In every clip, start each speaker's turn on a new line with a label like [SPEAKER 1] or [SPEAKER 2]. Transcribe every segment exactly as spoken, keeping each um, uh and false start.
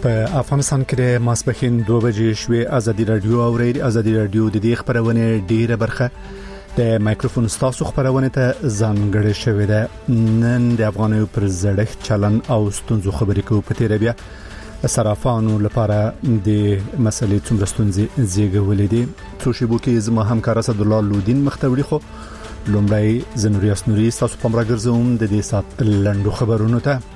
[SPEAKER 1] په افغانستان کې د ماسپښین دوه بجې شوې ازادي رادیو او ازادي رادیو د دې خبرونه ډیره برخه د مایکروفون ستاسو خبرونه ته ځانګړې شوې ده. نن د افغانانو پر زړښت چلن او ستونزو خبرې کوو. په تیر بیا صرافانو لپاره د مسلې څومره ستونزې زیږولې دي. څو شیبو کې زما همکار اسد الله لودین مختوری خو لومړی زنوریاس نوري تاسو په مرګرزوم د دې سات لندو خبرونو ته.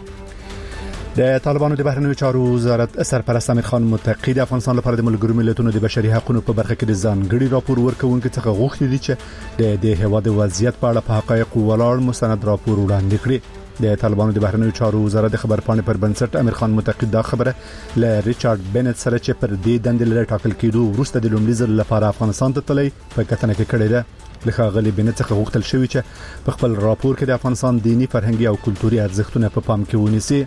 [SPEAKER 1] د طالبانو د بهرنیو چارو وزارت سرپرست امیر خان متقی د افغانستان لپاره د ملګرو ملتونو د بشري حقوقو په برخه کې د ځانګړي راپور ورکوونکي څخه غوښتي دي چې د د هواد وضعیت په اړه په حقایق ولاړ مستند راپور وړاندې کړي. د طالبانو د بهرنیو چارو وزارت د خبرپاڼې پر بنسټ امیر خان متقی دا خبره ل ریچارډ بنت سره چې پر دې دندې لري ټاکل کېدو وروسته د لومړي ځل لپاره افغانستان ته تللی په کتنه کې کړی ده. لکه غلي بنت څخه غوښتل شوی چې په خپل راپور کې د افغانستان دینی فرهنګي او کلتوري ارزښتونه په پام کې ونیسي.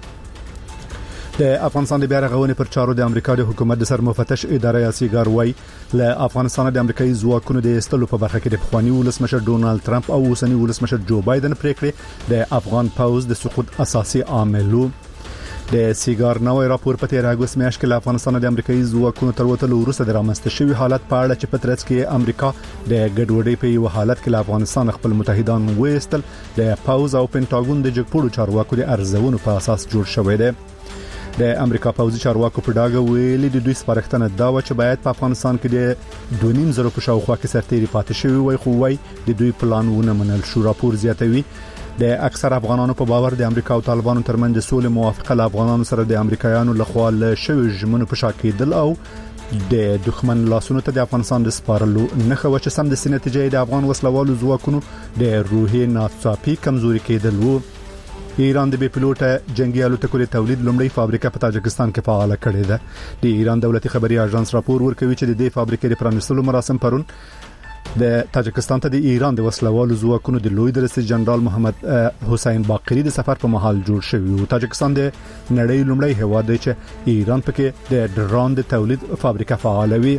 [SPEAKER 1] د افغانستان د بیا رغونې پر چارو د امریکا د حکومت د سرمفتش اداره سیګار وای له افغانستان د امریکایي ځواکونو د استلو په برخه کې د پخوانی ولسمشر ډونالد ټرمپ او اوسنی ولسمشر جو بایدن پریکړې د افغان پوز د سقوط اساسي عاملو. د سیګار نوې راپور په تیر اگست میاشت کې له افغانستان د امریکایي ځواکونو تر وټلو وروسته د رامنځته شوی حالت په اړه چې په ترڅ کې امریکا د ګډوډۍ په یو حالت کې له افغانستان خپل متحدان وېستل د پوز او پینټاګون د جګپوړو چارواکو د ارزونو په اساس جوړ شوی دی. د امریکا پوځي چارواکو په ډاګه ویلي د دوی سپارښتنه دا و چې باید په افغانستان کې د دوه نیم زره په شاوخوا کې سرتيري پاتې شوی وي، خو وای د دوی پلان ونه منل شو. راپور زیاتوي د اکثر افغانانو په باور د امریکا او طالبانو ترمنځ د سولې موافقه له افغانانو سره د امریکایانو لخوا له شوی ژمنو په شا کېدل او د دښمن لاسونو ته د افغانستان د سپارلو نه خو چې سم د نتیجې د افغان وسلوالو ځواکونو د روحي ناڅاپي کمزوري کېدل وو. ایران د بي پيلوټه جنگي الوتکو د تولید لومړی فابریکه په تاجکستان کې فعال کړې ده. د ایران دولتي خبري اژانس راپور ورکوي چې د دې فابریکې د پرانیستلو مراسم پرون د تاجکستان ته د ایران د وسلوالو ځواکونو د لوی درسي جنرال محمد حسین باقری د سفر په محل جوړ شوی او تاجکستان د نړۍ لومړی هیواد دی چې ایران پکې د ډرون د تولید فابریکه فعالوي.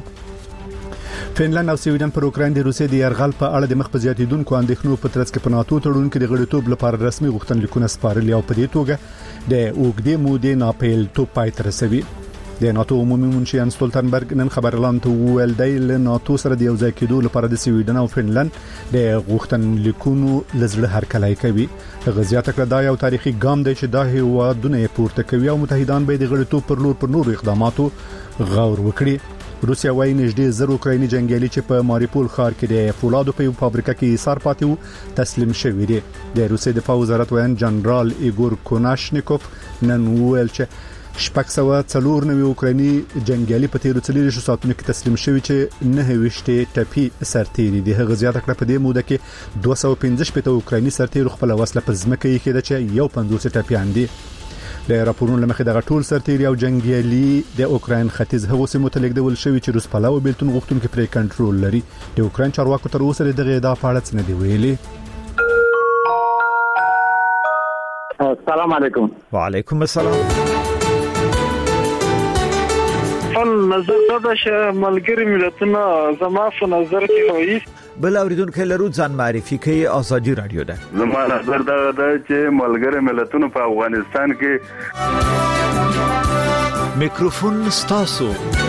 [SPEAKER 1] فنلند او سویډن پر اوکراین د روسیې د يرغل په اړه د مخ په زیاتیدونکو اندېښنو په ترڅ کې په ناتو تړون کې د غړیتوب لپاره رسمي غوښتنلیکونه سپارلي او په دې توګه د اوګدې مودې ناپیل تو پای ته رسوي. د ناتو عمومي منشي ان ستولتنبرګ نن خبرلاند ته ویل دی له ناتو سره د یو ځای کېدو لپاره د سویډن او فنلند د غوښتنلیکونو لزړه هرکلای کوي. غزيات کړه دا یو تاریخي ګام دی چې دا هیوادونه پورته کوي او متحدان به د غړیتوب پر لور پر نورو اقداماتو غور وکړي. روسیا وايي نږدې زر اوکرایني جنگیالي چې په ماریپول ښار کې د فولادو په فابریکه کې ایثار پاتې وو تسلیم شوی دي. د روسیې دفاع وزارت وایي جنرال ایګور کوناشنیکوف نن ویل چې شپږ سوه څلور نوي اوکرایني جنگیالي په تیرو څلورو ساعتونو کې تسلیم شوی چې نه وشته ټپي سرتيري دي. هغه زیاته کړه په دې موده کې دوه سوه پنځه شپږ اوکرایني سرتيرو خپل وسله په ځمکه یې کېده چې یو پنځوس ټپيان دي. د راپورونو لمخې د غټول سرتيري او جنگیالي د اوکراین ختیځ هغو سیمو ته لیږدول شوی چې روس پلاو بیلتون غوښتونکو پرې کنټرول لري. د اوکراین چارواکو تر اوسه دغه ادعا په اړه څه نه دی ویلي.
[SPEAKER 2] السلام علیکم.
[SPEAKER 3] وعلیکم السلام.
[SPEAKER 4] فل نظر دا چې ملګری ملتونه زما په نظر کې وایي
[SPEAKER 3] بل اوریدونکو لرو ځان معرفي کوي. ازادي رادیو ده.
[SPEAKER 5] زما نظر دا ده چې ملګری ملتونه په افغانستان کې
[SPEAKER 3] میکروفون ستاسو.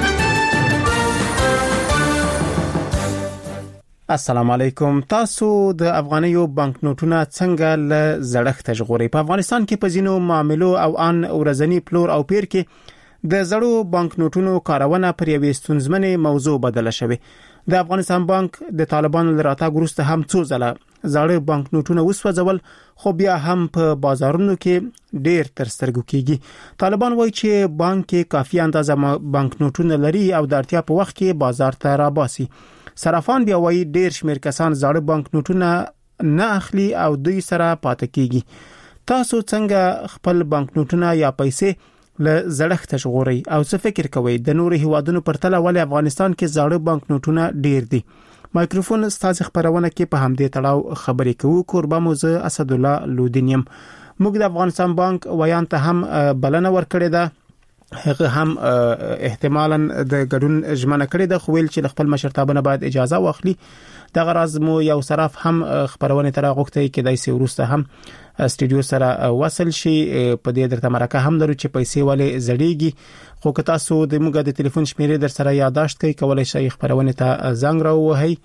[SPEAKER 6] السلام علیکم. تاسو د افغانیو بانک نوټونه څنګه ل زړښت ژغوري؟ په افغانستان کې په ځینو معاملو او ان ورځنی پلور او پیر کې د زړو بانک نوټونو کارونه پر یوې ستونزمنې موضوع بدله شوه. د افغانستان بانک د طالبانو لراتګ وروسته هم څو ځله زړو بانک نوټونه وسوځول، خو بیا هم په بازارونو کې ډیر تر سترګو کېږي. طالبان وایي چې بانک کې کافي اندازه بانک نوټونه لري او د اړتیا په وخت کې بازار ته راباسي. صرافان بیا وایي ډیر شمیر کسان زړو بانک نوټونه نه اخلي او دوی سره پاتې کېږي. تاسو څنګه خپل بانک نوټونه یا پیسې ل زړښت ژغوري او څه فکر کوي د نورو هیوادونو پرتله ولې افغانستان کې زړو بانک نوټونه ډیر دي؟ مایکروفون ستاسو خبرونه کې په همدې تړاو خبرې کوو. قربا موزه اسد الله لودینیم. موږ د افغانستان بانک ویان ته هم بلنه ورکړې ده هغه هم احتمالاً د ګډون ژمنه کړې ده خو ویل چې خپل مشرتابه نه باید اجازه واخلي. دا غراز مو یو صراف هم خبرونه تر غوښتي کې دای سي ورسته هم استډیو سره وصل شي په دې درته مرکه هم درو چې پیسې والے زړیږي خو که تاسو د موږ د ټلیفون شمیرې در سره یاداشت کوي کولای شئ خبرونه ته زنګ راوهي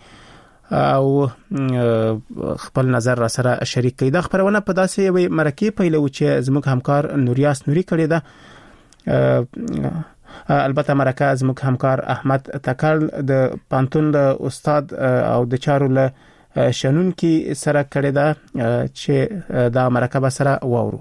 [SPEAKER 6] او خپل نظر را سره شریک کړئ. دا خبرونه په داسې یو مرکه پیلو چې زموږ همکار نوریاس نوري کړی ده. البته مرکه زموږ همکار احمد تکل د پانتون د استاد او د چارو له شنون کې سره کړی ده چې دا مرکه به سره واورو.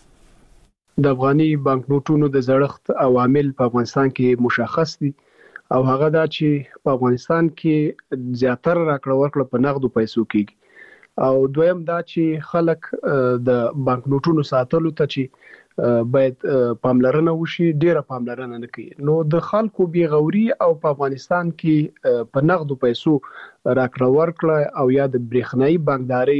[SPEAKER 7] د افغاني بانک نوټونو د زړښت عوامل په افغانستان کې مشخص دي او هغه دا چې په افغانستان کې زیاتره راکړه ورکړه په نغدو پیسو کېږي او دویم دا چې خلک د بانک نوټونو ساتلو ته چې باید پاملرنه وشي ډیره پاملرنه نه کوي. نو د خلکو بي غوري او په افغانستان کې په نغدو پیسو راکړه ورکړه او یا د برېښنايي بانکداري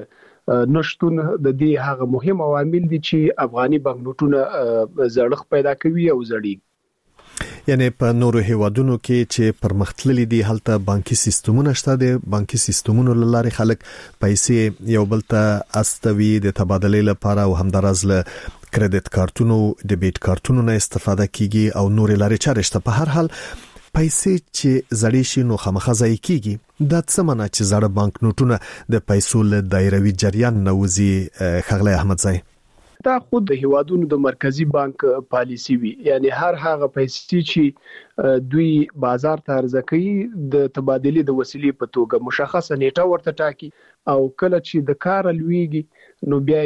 [SPEAKER 7] نشټون د دې هغه مهم عوامل دي چې افغاني بانک نوټونه زړښت پیدا کوي او زړی.
[SPEAKER 8] یعنی په نورو هیوادونو کې چې پرمختللي دي هلته بانکي سیستمونه شته دي بانکي سیستمونو لاره خلک پیسې یو بل ته استوي د تبادلې لپاره او همدارز له کریډټ کارتونو ډیبټ کارتونو نه استفاده کیږي او نور لارې چارې شته. په هر حال پیسې چې زړې شي نو خامخا ځای کیږي. دا څه معنی چې زړه بانک نوټونه د پیسو له دایروي جریان نه وځي خغلی احمد زای؟
[SPEAKER 7] دا خود د هیوادونو د مرکزی بانک پالیسی وی یعنی هر هغه پیسې چې دوی بازار ته عرضه کوي د تبادلې د وسیلې په توګه مشخصه نیټه ورته ټاکي او کله چې د کار لویږي نو بیا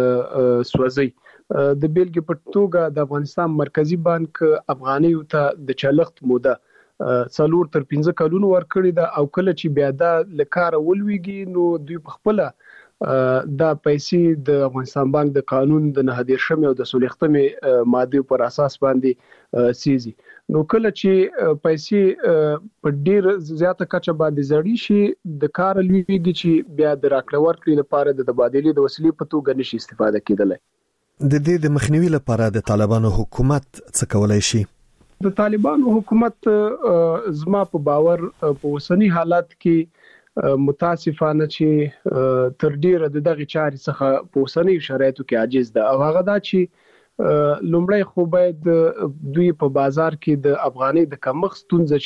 [SPEAKER 7] یې سوځي. د بیلګې په توګه د افغانستان مرکزی بانک افغانیو ته د چلښت موده څلور تر پنځه کلونو ورکړی ده او کله چې بیا دا لکاره ولويږي نو دوی په خپل دا پیسې د افغانستان بانک د قانون د نه دیرشم او د سولختمې ماده پر اساس باندې سيزي. نو کله چې پیسې په ډیر زیاته کچه باندې زړی شي د کار لویږي چې بیا د راکړه ورکړې لپاره د تبادلې د وسیلې په توګه نشي استفاده کېدلی.
[SPEAKER 8] د دې د مخنیوي لپاره د طالبانو حکومت څه کولای شي؟
[SPEAKER 7] د طالبانو حکومت زما په باور په اوسنی حالت کې متاسفانه چې تر ډیره د دغه چارې څخه په اوسنی شرایطو کې عاجز ده او هغه دا چې لومړی خو باید دوی په بازار کې د افغاني د کمښت ستونزه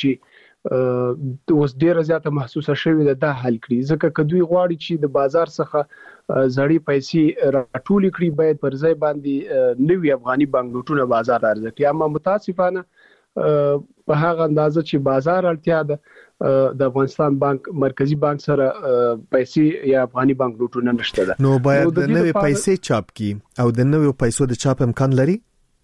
[SPEAKER 7] چې اوس ډیره زیاته محسوسه شوې ده دا حل کړي ځکه که دوی غواړي چې د بازار څخه زړې پیسې راټول کړي باید پر ځای باندې نوي افغاني بانک نوټونه بازار عرضه کړي. اما متاسفانه په هغه اندازه چې بازار اړتیا ده د افغانستان بانک مرکزی بانک سره پیسې یا افغاني بانک نوټونه نشته ده.
[SPEAKER 8] نو باید د نوې پیسې چاپ کی او د نوې پیسو د چاپ امکان لري؟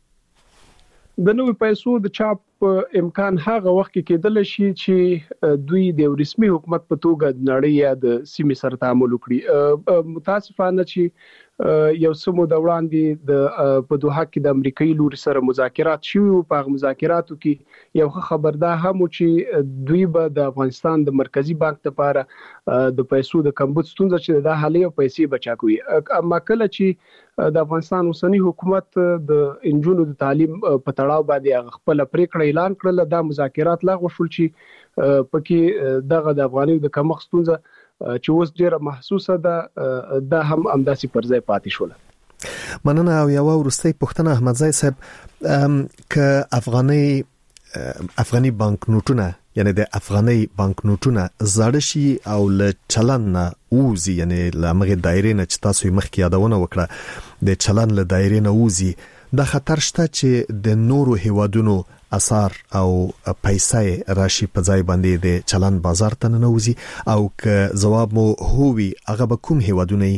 [SPEAKER 7] د نوې پیسو د چاپ امکان هغه وخت کې کېدل شي چې دوی د رسمي حکومت په توګه د نړۍ یا د سیمې سره تعامل وکړي. متاسفانه چې یو سمو د وړاندې د په دوحه کې د امریکایي لوري سره مذاکرات شوي او په مذاکراتو کې یو خبردار هم چې دوی به د افغانستان د مرکزی بانک لپاره د پیسو د کمبود ستونزه چې د حالي پیسې بچا کوي. اما کله چې د افغانستان اوسنی حکومت د انجونو د تعلیم په تړاو باندې خپل پریکړه اعلان کړل دا مذاکرات لغوه شول چې پکې دغه د افغاني د کمښت ستونزه چې اوس ډیره محسوسه ده دا هم امداسي پر ځای پاتې شول.
[SPEAKER 8] مننه. او یو ورستۍ پوښتنه احمد زای صاحب ک افغاني افغاني بانک نوټونه یعنی د افغاني بانک نوټونه زړه شي او له چلن نه اوزي یعنی لمغه دایره نه چې تاسو مخکې یادونه وکړه د چلن له دایره نه اوزي د خطر شته چې د نورو هیوادونو اثر او پیسې راشي په ځای باندې د چلن بازار ته نه نوزي او ک جواب مو هووي هغه به کوم هیوادونه؟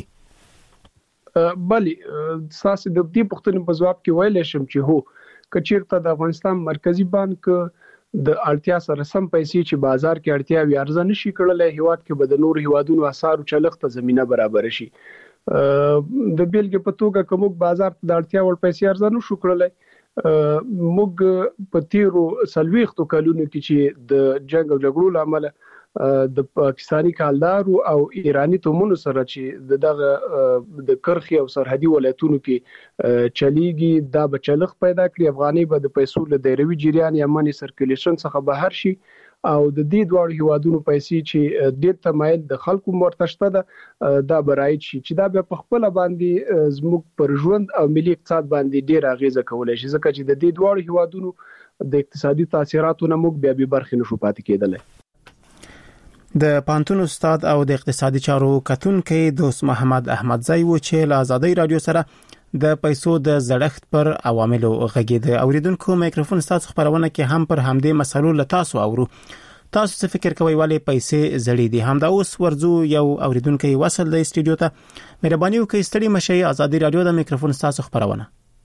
[SPEAKER 7] بلی ساسي د دې پوښتنې په جواب کې ویل شم چې هو کچیرته د افغانستان مرکزی بانک د اړتیا سره سم پیسې چې بازار کې اړتیا وي ارزه نشي کړلای هیواد کې به د نور هیوادونو اثر چلښت زمينه برابر شي. د بیلګې په توګه کوم بازار ته د اړتیا ور پیسې ارزه نشو کړلای موږ په تیرو سلويختو کلونو کې چې د جنگ او جګړو لامل د پاکستانی کالدار او ایرانی تومونو سره چې دغه د کرخي او سرحدي ولایتونو کې چلیږي دا بچلخ پیدا کړي. افغاني به د پیسو له دایروي جریان یا منی سرکولیشن څخه بهر شي او د دې دوه هیوادونو پیسې چې ډېر تمایل د خلکو مرتشته ده دا برایت شي چې دا به په خپل باندې زموږ پر ژوند او ملي اقتصاد باندې ډېر اغیزه کولای شي ځکه چې د دې دوه هیوادونو د اقتصادي تاثیراتو نه موږ بیا به برخه نشو پاتې کېدلی.
[SPEAKER 6] د پانتون استاد او د اقتصادي چارو کتونکو دوست محمد احمدزی و چې له آزادۍ رادیو سره د پیسو د زړښت پر عواملو غږید. اوریدونکو میکروفون تاسو خبرونه کې هم پر همدې مسلو له تاسو اورو. تاسو څه فکر کوئ ولې پیسې زړې دي؟ همدا اوس ورځو یو اوریدونکو وصل د استودیو ته. مهرباني وکړئ ستړي مشي. آزادۍ رادیو د میکروفون تاسو خبرونه.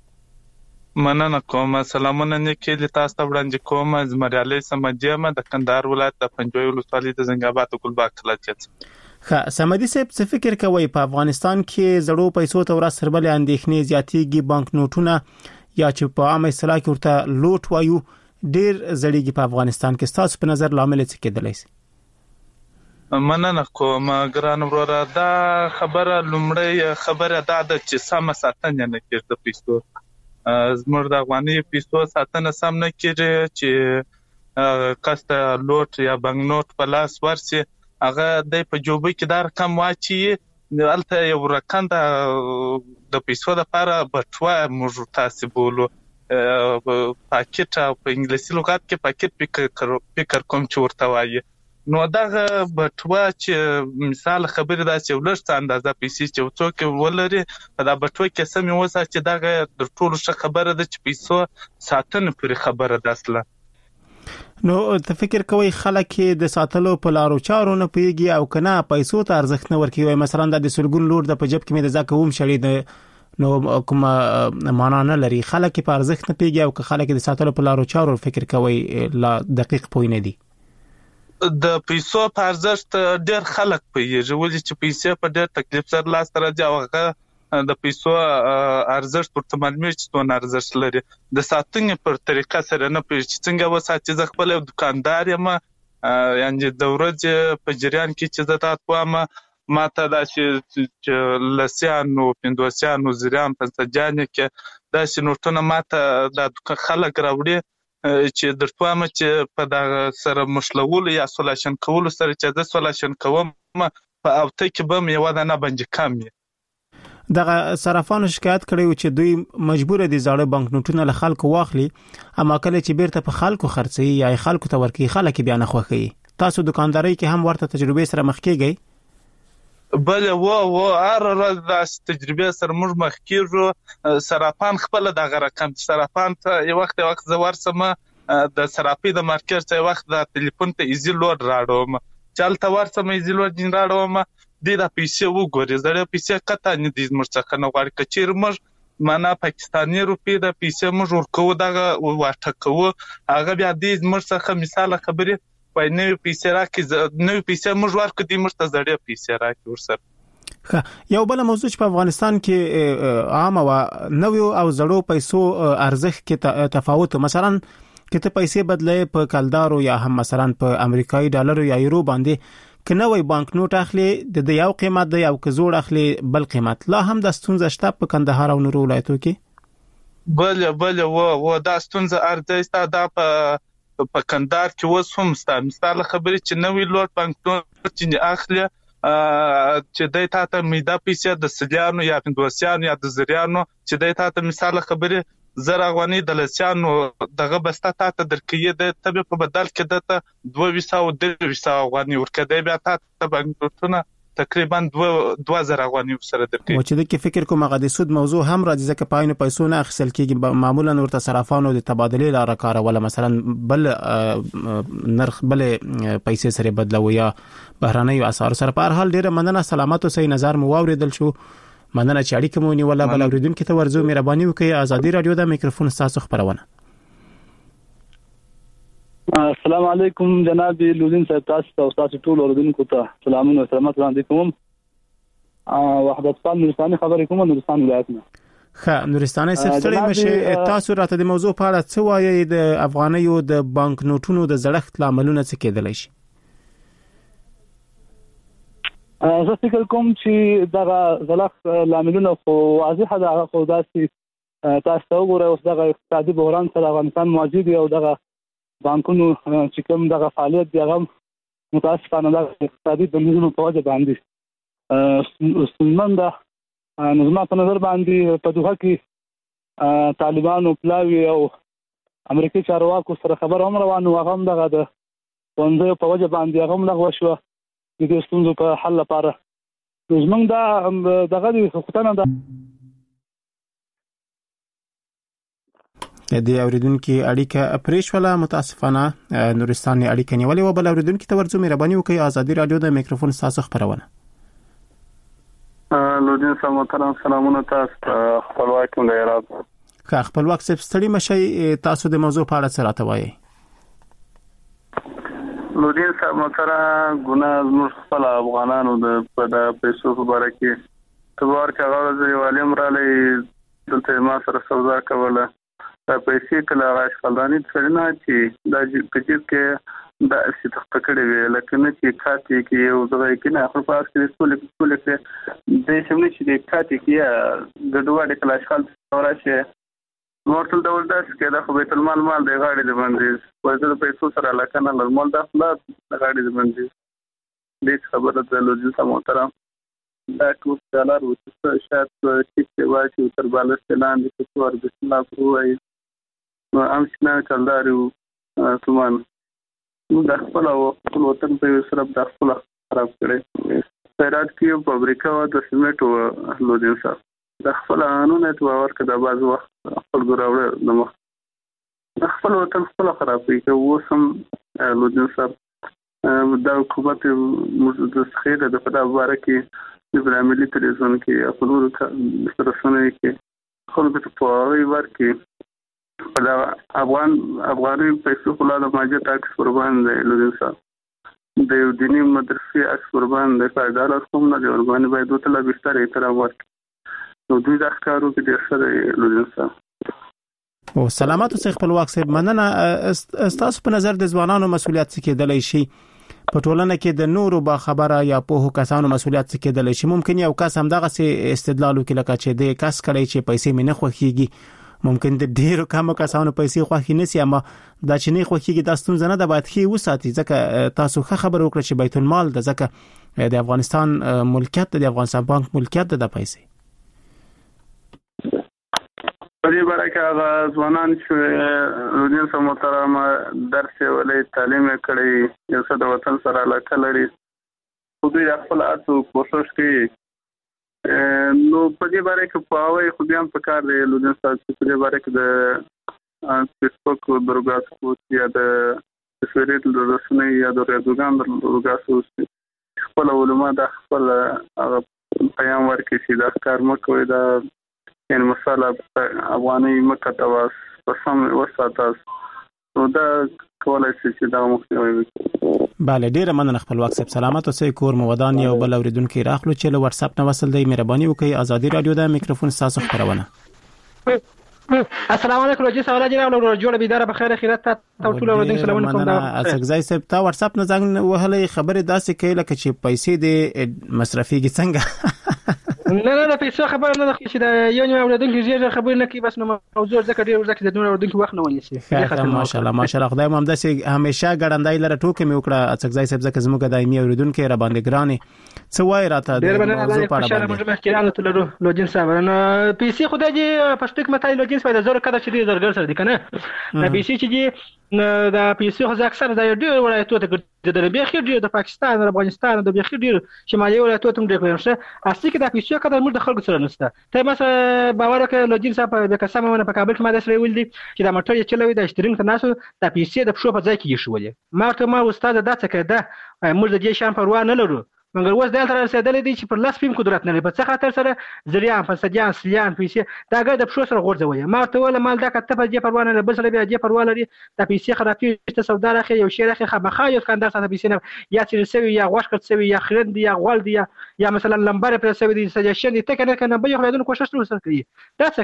[SPEAKER 9] مننه کوم. سلامونه نیکې له تاسو وړاندې کوم. زمریالي سمجیمه د کندهار ولایت د پنجوي ولسوالۍ د زنګاباد ګلباغ کلاچت.
[SPEAKER 6] ښه سمدي صاحب څه فکر کوي په افغانستان کې زړو پیسو ته ورس سربلې اندېښنې زیاتېږي، بانک نوټونه یا چې په عامه اصطلاح کې ورته لوټ وایو ډېر زړېږي په افغانستان کې. تاسو په نظر لامل څه کېدلی شي؟
[SPEAKER 9] مننه کوم ګران وروره. دا خبره لومړی خبره دا ده چې سم ساتنه نه کېږي د پیسو. زموږ د افغاني پیسو ساتنه سم نه کېږي چې کسته لوټ یا بانک نوټ په لاس ورسي هغه د په جوبې کې دار کم واچي الته یو رقم د پیسو لپاره بټوه موږ تاسو بولو پاکټ او په انګلیسي لغت کې پاکټ فکر فکر کوم چې ورته وایي. نو دغه بټوه چې مثال خبره دا چې ولرته اندازه پیسې چې څوک ولري په دا بټوه کې سمې وسه چې دغه د ټولو څه خبره ده چې پیسو ساتنه پر خبره ده اصله.
[SPEAKER 6] نو ته فکر کوي خلک د ساتلو په لارو چارو نه پیږي او کنه پیسو ته ارزښت نه ورکوي؟ مثلا د سلګون لور د پجب کې مې د ځکه ووم شړې د نو کوم معنا نه لري. خلک په ارزښت نه پیږي او که خلک د ساتلو په لارو چارو فکر کوي لا دقیق پوی نه دي.
[SPEAKER 9] د پیسو په ارزښت ډېر خلک پیږي ولې چې پیسې په ډېر تکلیف سره لاس راځي او هغه د پیسو ارزښت ورته معلومه چې څونه ارزښت لري. د ساتنې پر طریقه سره نه پیږي چې څنګه وساتي. زه خپل دکاندار یم یعنی د ورځې په جریان کې چې زه تاسو ما ته دا چې لسیانو پندوسیانو زریان پنځجانې کې دا چې نوټونه ما ته د خلک راوړي چې درته ما چې په دا سره مشلول یا سولاشن کول سره چې د سولاشن کوم په اوته کې به مې ودا نه بنځ کم.
[SPEAKER 6] دغه صرافانو شکایت کړی چې دوی مجبور دي زاړه بانک نوټونه له خلکو واخلي اما کله چې بیرته په خلکو خرڅي یا خلکو ته ورکي خلک بیا نه خوخي. تاسو دکانداري کې هم ورته تجربه سره مخ کیږئ؟
[SPEAKER 9] بل و و ار ورځ د تجربه سره موږ مخ کیږو. صرافان خپل دغه رقم صرافان ته یو وخت وخت زوار سم د صرافي د مارکیټ ته وخت د ټلیفون ته ایزی لوډ راړوم چلته ورسم ایزی لوډ جن راړوم د د پیسې وګوري زړه پیسې کته نه دي مرڅخه نه غواړي کچیر موږ معنا پاکستاني روپی د پیسې موږ ورکو دغه واټه کوو هغه بیا د مرڅخه مثال خبره وای نه پیسې راکې نه پیسې موږ ورکو دي مرته زړه پیسې راکې ورسره.
[SPEAKER 6] یو بل موضوع چې په افغانستان کې عام او نوو او زړو پیسو ارزښت کې تفاوت مثلا کته پیسې بدلې په کلدارو یا هم مثلا په امریکایي ډالرو یا یورو باندې کنوي بانک نوټ اخلي د یو قیمت د یو کزوړ اخلي بل قیمت لا هم د ستونزه شته په کندهار او نورو ولایتو کې
[SPEAKER 9] بل بل و و د ستونزه ارزښت د په په کندهار کې وسوم ستاسو مثال خبرې چې نوې لوټ بانک نوټ چې اخلي چې د تاسو میدا پیسې د سلیانو یا پندوسیانو یا د زریانو چې د تاسو مثال خبرې زراغونی د لسیانو دغه بسته تاسو درکې د تبه په بدل کې دته دوه ویسا او د ویسا غونی ورکه بیا تاسو بانک نوټونه تقریبا دوه زره غونی سره درکې.
[SPEAKER 6] و چې د کې فکر کوم غدي سود موضوع هم راځي ځکه پاینو پیسو نه اخیستل کېږي معمولا ورته صرافانو د تبادله لاره کار ولا مثلا بل نرخ بل پیسې سره بدلوي یا بهراني اسعار سره په هر حال ډیره مننه سلامت او صحیح نظر مو اوریدل شو. مننه چې اړیکه مو نیوله بل اوریدونکو ته ورزو مهرباني وکړئ. آزادۍ رادیو د میکروفون تاسو خبرونه.
[SPEAKER 10] السلام علیکم جناب لودین صاحب تاسو او تاسو ټول اوریدونکو ته سلامونه او سلامات وړاندې کوم. وحدت خان نورستاني خبرې کوم نورستان ولایت نه.
[SPEAKER 6] ښه نورستاني صاحب ستړي مشه تاسو راته د موضوع په اړه څه وایي د افغانیو د بانک نوټونو د زړښت لاملونه څه کېدلی شي؟
[SPEAKER 10] زه فکر کوم چې دا غلط لاملونه خو واضحه ده خو داسې تاسو ته وګورئ اوس دغه اقتصادي بحران سره افغانستان موجود دی او دغه بانکونو چې کوم دغه فعالیت دی هغه متاسفانه د اقتصادي بندیزونو په وجه باندې ستونزمن ده. نو زما په نظر باندې په دوحه کې طالبانو پلاوي او امریکایي چارواکو سره خبر هم روان و، هغه هم دغه د ښوونځیو په وجه باندې هغه هم لغوه شوه د دې ستونزو په حل لپاره. نو زموږ دا دغه د حکومتانه ده
[SPEAKER 6] د اوریدونکو اړیکه پریښوله، متاسفانه نورستان اړیکه نیولې و. بل اوریدونکو ته ورځو مهرباني وکړئ ازادي رادیو د میکروفون تاسو خبرونه.
[SPEAKER 5] لودین صاحب محترم سلامونه تاسو ته، خپلواک مو لري.
[SPEAKER 6] که خپلواک صاحب ستړي مشي تاسو د موضوع په اړه څه راته وایي؟
[SPEAKER 5] لودین صاحب محترم ګناه زموږ خپل افغانانو د په پیسو په اړه کې تبار کاغذ یو علم را لې دلته ما سره سودا کوله دا پیسې کله غاشخلداني څرنه چې دا کچې کې دا چې تخکړې وی لکه نه چې کاتي کې یو ځای کې نه خپل پاس کې ټول ټول کې د شمنې چې د کاتي کې ګډوډ کله اشخاص راشه مورتل ډول داس کې دا خو بیت المال مال دی غاړي د باندې په دې پیسو سره لکه نه نورمال دا خلاص غاړي د باندې دې خبره د لوجي سم محترم دا ټول ډالر وڅ شات چې واچي تر بالښت لاندې په څور د الله پروي نو ام څنګه کلدارو سومان نو د خپل او وطن په سره د خپل خراب کړي سرات کې فابریکا او د سیمنټو لودین صاحب د خپل قانون ته ورکړه د باز وخت خپل ګراوړ د مخ د خپل وطن خپل خراب کړي او سم لودین صاحب د حکومت د خیره د خدای مبارکي د براملي تلویزیون کې خپل سره کې خلکو ته پوهاوی ورکړي دا افغان افغاني پیسو خلاص ماجه ټاکس قربان دی لودین صاحب د یو دیني مدرسې اکس قربان دی فائدار کوم نه دی قرباني باید د تل بستر احترام ورکړي نو دوی د ښکارو کې د سره لودین صاحب
[SPEAKER 6] او سلامات اوسئ خپلواک صاحب. مننه. تاسو په نظر د ځوانانو مسولیت څه کېدلی شي په ټولنه کې د نورو با خبره یا په کسانو مسولیت څه کېدلی شي؟ ممکن یو کس هم دغه سي استدلال وکړي لکه چې د کس کړي چې پیسې مې نه خوښيږي، ممکن د ډیرو کم کسانو پیسې خوښي نسی، اما دا چې نه خوښيږي د ستونزه نه د باید خي وساتي ځکه تاسو ښه خبر وکړه چې بیت المال د ځکه د افغانستان ملکیت د افغانستان بانک ملکیت د پیسې
[SPEAKER 5] په دې برکه هغه ځوانان چې لودین صاحب محترم درس ولې تعلیم کړی یو څه د وطن سره علاقه لري خو دوی خپل اته کوشش کوي نو په دې باره کې په هواي خو بیا په کار دی لودین صاحب چې په دې باره کې د فیسبوک درګاسو یا د سویریت د رسنۍ یا د رادیوګان درګاسو خپل علماء د خپل پیغام ورکړي چې دا کار مکوئ دا ان مساله افغاني مکه تواس پسم وساتاس نو دا کولای شي چې دا مخنیوي وکړي.
[SPEAKER 6] bale ډیره مننه خپلواک صاحب. سلامات اوسئ. کور مو ودان. یو بل اوریدونکو راخلو چې له واتس اپ نه وصل دی مهرباني وکړئ ازادي رادیو د میکروفون تاسو خبرونه.
[SPEAKER 11] السلام علیکم رجی سوال جناب له جوړ بيدار بخیر خیرات ته ټول اوریدونکو سلامونه کوم. دا
[SPEAKER 6] اسګزای صاحب تا واتس اپ نه ځنګ وهلې خبره داسې کوي لکه چې پیسې د مصرفيږي څنګه
[SPEAKER 11] نه نه نه پیسې خبر نه ده چې دا یو نیم اوریدونکو زیات خبر نه کوي بس نو موضوع ځکه ډیر ورځکه د نور اوریدونکو وخت نه ونیسي.
[SPEAKER 6] ماشاءالله ماشاءالله خدای مو هم داسې همیشه ګړندای لره ټوکې مې وکړه اسګزای صاحب ځکه زموږ دایمي اوریدونکو را باندې ګراني څه وای راته
[SPEAKER 11] د موضوع په اړه باندې مخکرانه تلرو لوجین صاحب نو پیسې خدای دې پښتک متای لوجین صاحب د زور کده چې دې درګر سره دي کنه دا پیسې چې دې دا پیسې خو اکثر د ډیر ولایتونو ته د بخیر ډیر د پاکستان د افغانستان د بخیر ډیر شمالي ولایتونو ته ډیر پېښه اصلي کې د پیسې کده موږ د خلکو سره نشته. ته مثلا باور وکړه لوجین صاحب د قسم نه په کابل کې ما د سره ویل دي چې د موټر چلوي د اشترین ته ناسو د پیسې د پښو په ځای کې شولې ما ته ما استاد دا څه کړه موږ د دې شان پروا نه لرو مګر اوس دلته رسیدلې دي چې پر لاس پیم قدرت نه لري په څه خاطر سره زریان فسادیان سلیان پیسې دا ګر د پښو سره غورځوي ما ته ول مال دا کته په دې پروا نه بل سره بیا دې پروا لري د پیسې خرابې ته سودا راخي یو شی راخي خبخا یو کاندار سره پیسې نه یا چې سوي یا غوښ کړ سوي یا خرند یا غول دی یا مثلا لمبر پر سوي دي سجشن دي ته کنه کنه به یو خلادون کوشش سره کوي دا څه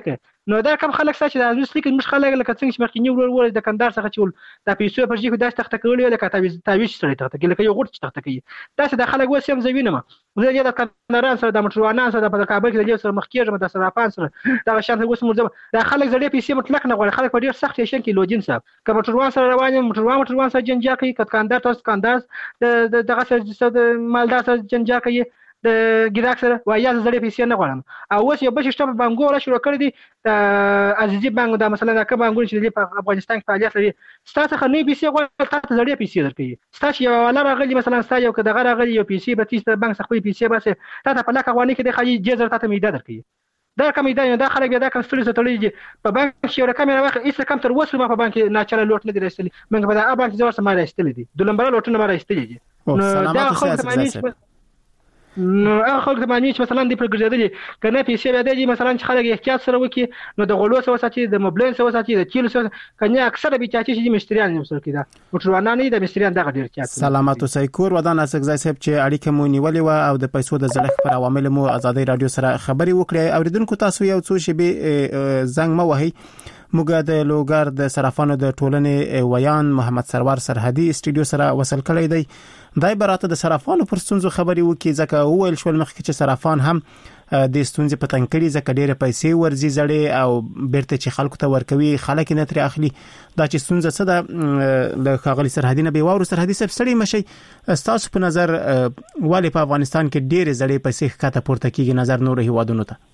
[SPEAKER 11] نو دا کم خلک چې د ازوس لیکل مش خلک لکه څنګه چې مخکې ور ور د کندهار څخه چول د پیسو پر ځای داس تخته کولې لکه تعویز تعویز سره تخته کې لکه یو غوټ تخته کوي دا چې د خلک وسیم زوینه ما زه د کندهار سره د موټروانان سره د کابل کې د سره مخکې د صرافان سره دا شان اوس مرزه د خلک زړې پیسې مطلق نه غواړي خلک په ډیر سخت شین کې لوجین صاحب که موټروان سره روان موټروان موټروان سره جنجا کوي که کندهار تاسو کندهار د دغه سره مالدار سره جنجا کوي د ګراک سره وایي زړې پیسې نه غواړم او اوس یو بل سیستم بانګو را شروع کړی دی عزیزي بانګ دا مثلا د بانګونو چې په افغانستان کې فعالیت لري ستاسو خو نه پیسې غواړي تاسو زړې پیسې درکړي ستاسو یو ولا راغلی مثلا ستاسو یو کده راغلی یو پیسې به تاسو بانک څخه پیسې باسه تاسو په لکه غوانی کې د خالي جزر تاسو میده درکړي دا کوم ایده دا خلک دا کوم ستړي ستړي په بانک کې یو رقم راوخه ایسه کم تر وسو ما په بانک نه چاله لوټ نه دی راستلی موږ په دا بانک زور سره ما راستلی دي د لمبر لوټونه ما راستلی دي
[SPEAKER 6] نو دا خو
[SPEAKER 11] نو هغه خلک ته معنی چې مثلا د پرګرځېدلې کنه پیسې به دی مثلا چې خلک احتیاط سره وکي نو د غلو سره ساتي د موبایل سره ساتي د کیلو سره کنه اکثره به چاچی چې مشتریان نیم سره کیدا موټروانان نه د مشتریان دغه ډیر چات
[SPEAKER 6] سلامات اوسئ کور ودان اسګزای صاحب چې اړیکه مو نیولې و او د پیسو د زړښت پر عوامل مو ازادي رادیو سره خبري وکړې اوریدونکو تاسو یو څو شی به زنګ مو وهي موږ د لوګر د صرافانو د ټولنې ویان محمد سرور سرحدي استودیو سره وصل کړی دی دای براته د صرافانو پر ستونزو خبري وکي ځکه وویل شو مخکې چې صرافان هم د ستونزې په تنکړي ځکه ډېر پیسې ورزي زړې او بیرته چې خلکو ته ورکوي خلک نه تر اخلي دا چې ستونزه څه ده له خاغلی سرحدي نه به وورو سرحدي سب سړی مشي تاسو په نظر والی په افغانستان کې ډېر زړې پیسې ښکته پورته کیږي نظر نور هیوادونو ته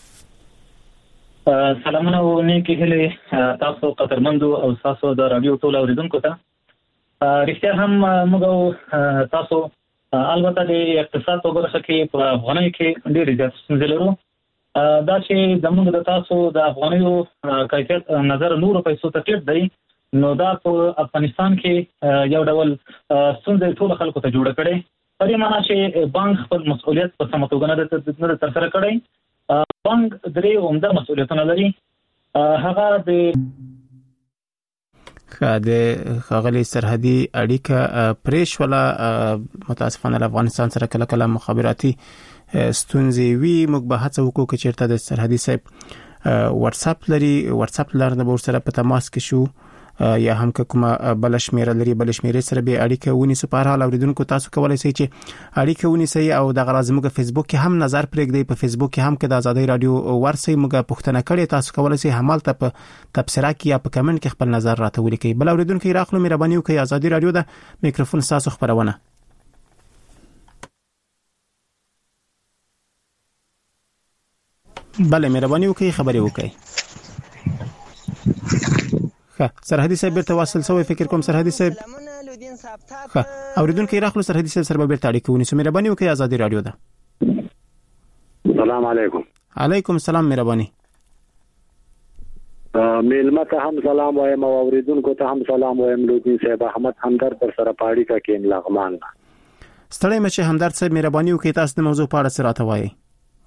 [SPEAKER 12] سلامونه او نیکی هلي تاسو قدرمندو او تاسو د رادیو ټول اوریدونکو ته رښتیا هم موږ تاسو البته د اقتصاد په برخه کې په افغانۍ کې ډېر زیات ستونزې لرو دا چې زموږ د تاسو د افغانیو کیفیت نظر نور پیسو ته ټیټ دی نو دا په افغانستان کې یو ډول ستونزې ټول خلکو ته جوړ کړي په دې معنی چې بانک خپل مسؤلیت په سم توګه نه ترسره کړي بانک درې عمده مسؤلیتونه لري هغه د
[SPEAKER 6] د خاغلی سرحدي اړیکه پریش ولا متاسفانه افغانستان سره کله کله مخابراتي ستونزې وی موږ به هڅه وکړو چې چیرته د سرحدي صاحب واتس اپ لري واتس اپ لرنه به سره په تماس کې شو یا هم کومه بل شمیره لري بل شمیره سره به اړیکه ونی سو په حال اوریدونکو تاسو کولای شئ چې اړیکه ونی سي او د غرازمو په فیسبوک کې هم نظر پرېږدئ په فیسبوک کې هم کې د آزادۍ رادیو ورسي موږ پښتنه کړي تاسو کولای شئ همالته په تبصره کې یا په کمنټ کې خپل نظر راته ولیکئ بل اوریدونکو راخلو مهرباني وکړئ آزادۍ رادیو د میکروفون تاسو خبرونه بله مهرباني وکړئ خبري وکړئ ښه سرحدي صاحب بیرته واصل شوی فکر کوم سرحدي صاحب ښه اوریدونکو راخلو سرحدي صاحب سره بیرته اړیکه ونیسو مهرباني وکړئ آزادۍ رادیو ده
[SPEAKER 2] السلام علیکم
[SPEAKER 6] علیکم السلام مهرباني
[SPEAKER 2] میلمه ته هم سلام وایم او اوریدونکو ته هم سلام وایم لودین صاحب احمد همدرد پر سره پاړی کا کې لغمان
[SPEAKER 6] ستړی مشه همدرد صاحب مهرباني وکړئ تاسو د موضوع په اړه څه راته وایي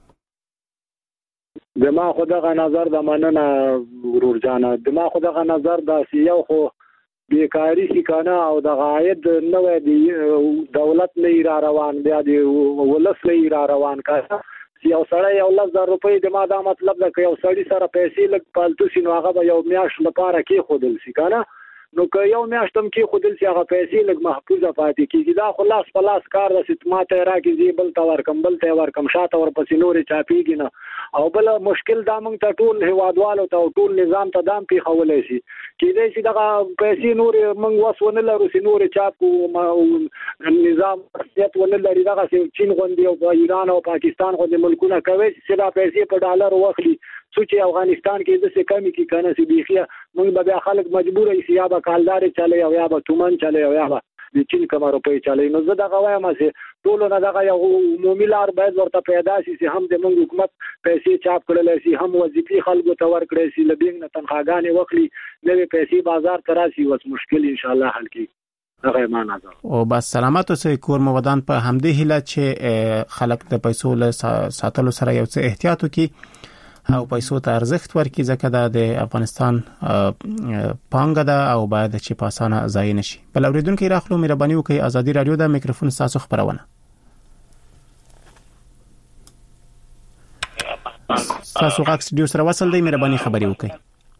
[SPEAKER 2] دما خدغه نظر د مننه ورور جانا دما خدغه نظر د سیو خو بیکاری شي کنه او د عاید نوې دی دولت نه را روان بیا دی ولس نه را روان کړه یو سړی یو لس زره روپۍ د ما دا مطلب ده چې یو سړی سره پیسې لګ پالتو سي نو هغه به یو میاشت لپاره کې خودل سي کنه نو که یو میاشتم کې خودل سي هغه پیسې لګ محفوظه پاتې کیږي دا خلاص پلاس کار د ستماته راکې بل تور کم بل تور کم شاته ور پسې نورې چاپیږي نه او بل مشکل دا موږ ته ټول هوادوالو ته ټول نظام ته دام پی خولای شي کېدای شي دغه پیسې نور موږ وسونه لرو سي نور چاپ کو نظام شریعت ول لري دغه چین غوندي او ایران او پاکستان غوندي ملکونه کوي چې دا پیسې په ډالر واخلي چې افغانستان کې د څه کمی کې کنه سي بيخيه موږ به خلک مجبور شي یا به کالدار چلے او یا به تومن چلے او یا به د چین کوم روپۍ چلے نو زه دا غوایم چې ټول نه دغه یو عمومي لار باید ورته پیدا شي چې هم د موږ حکومت پیسې چاپ کړل شي هم وظیفي خلکو ته ورکړي شي لبینګ نه تنخواګانې وکړي نوې پیسې بازار ته راشي وس مشکل ان شاء الله حل کی هغه معنا ده
[SPEAKER 6] او بس سلامات اوسئ کور مو ودان په همدې هله چې خلک د پیسو له ساتلو سره یو څه احتیاط وکړي او پیسو ته ارزښت ورکړي ځکه دا د افغانستان پانګه ده او باید چې په اسانه ضایع نشي بل اوریدونکو راخلو مهرباني وکړئ آزادۍ رادیو د میکروفون تاسو خبرونه تاسو غاښ سټډیو سره وصل دی مهرباني خبري وکړئ.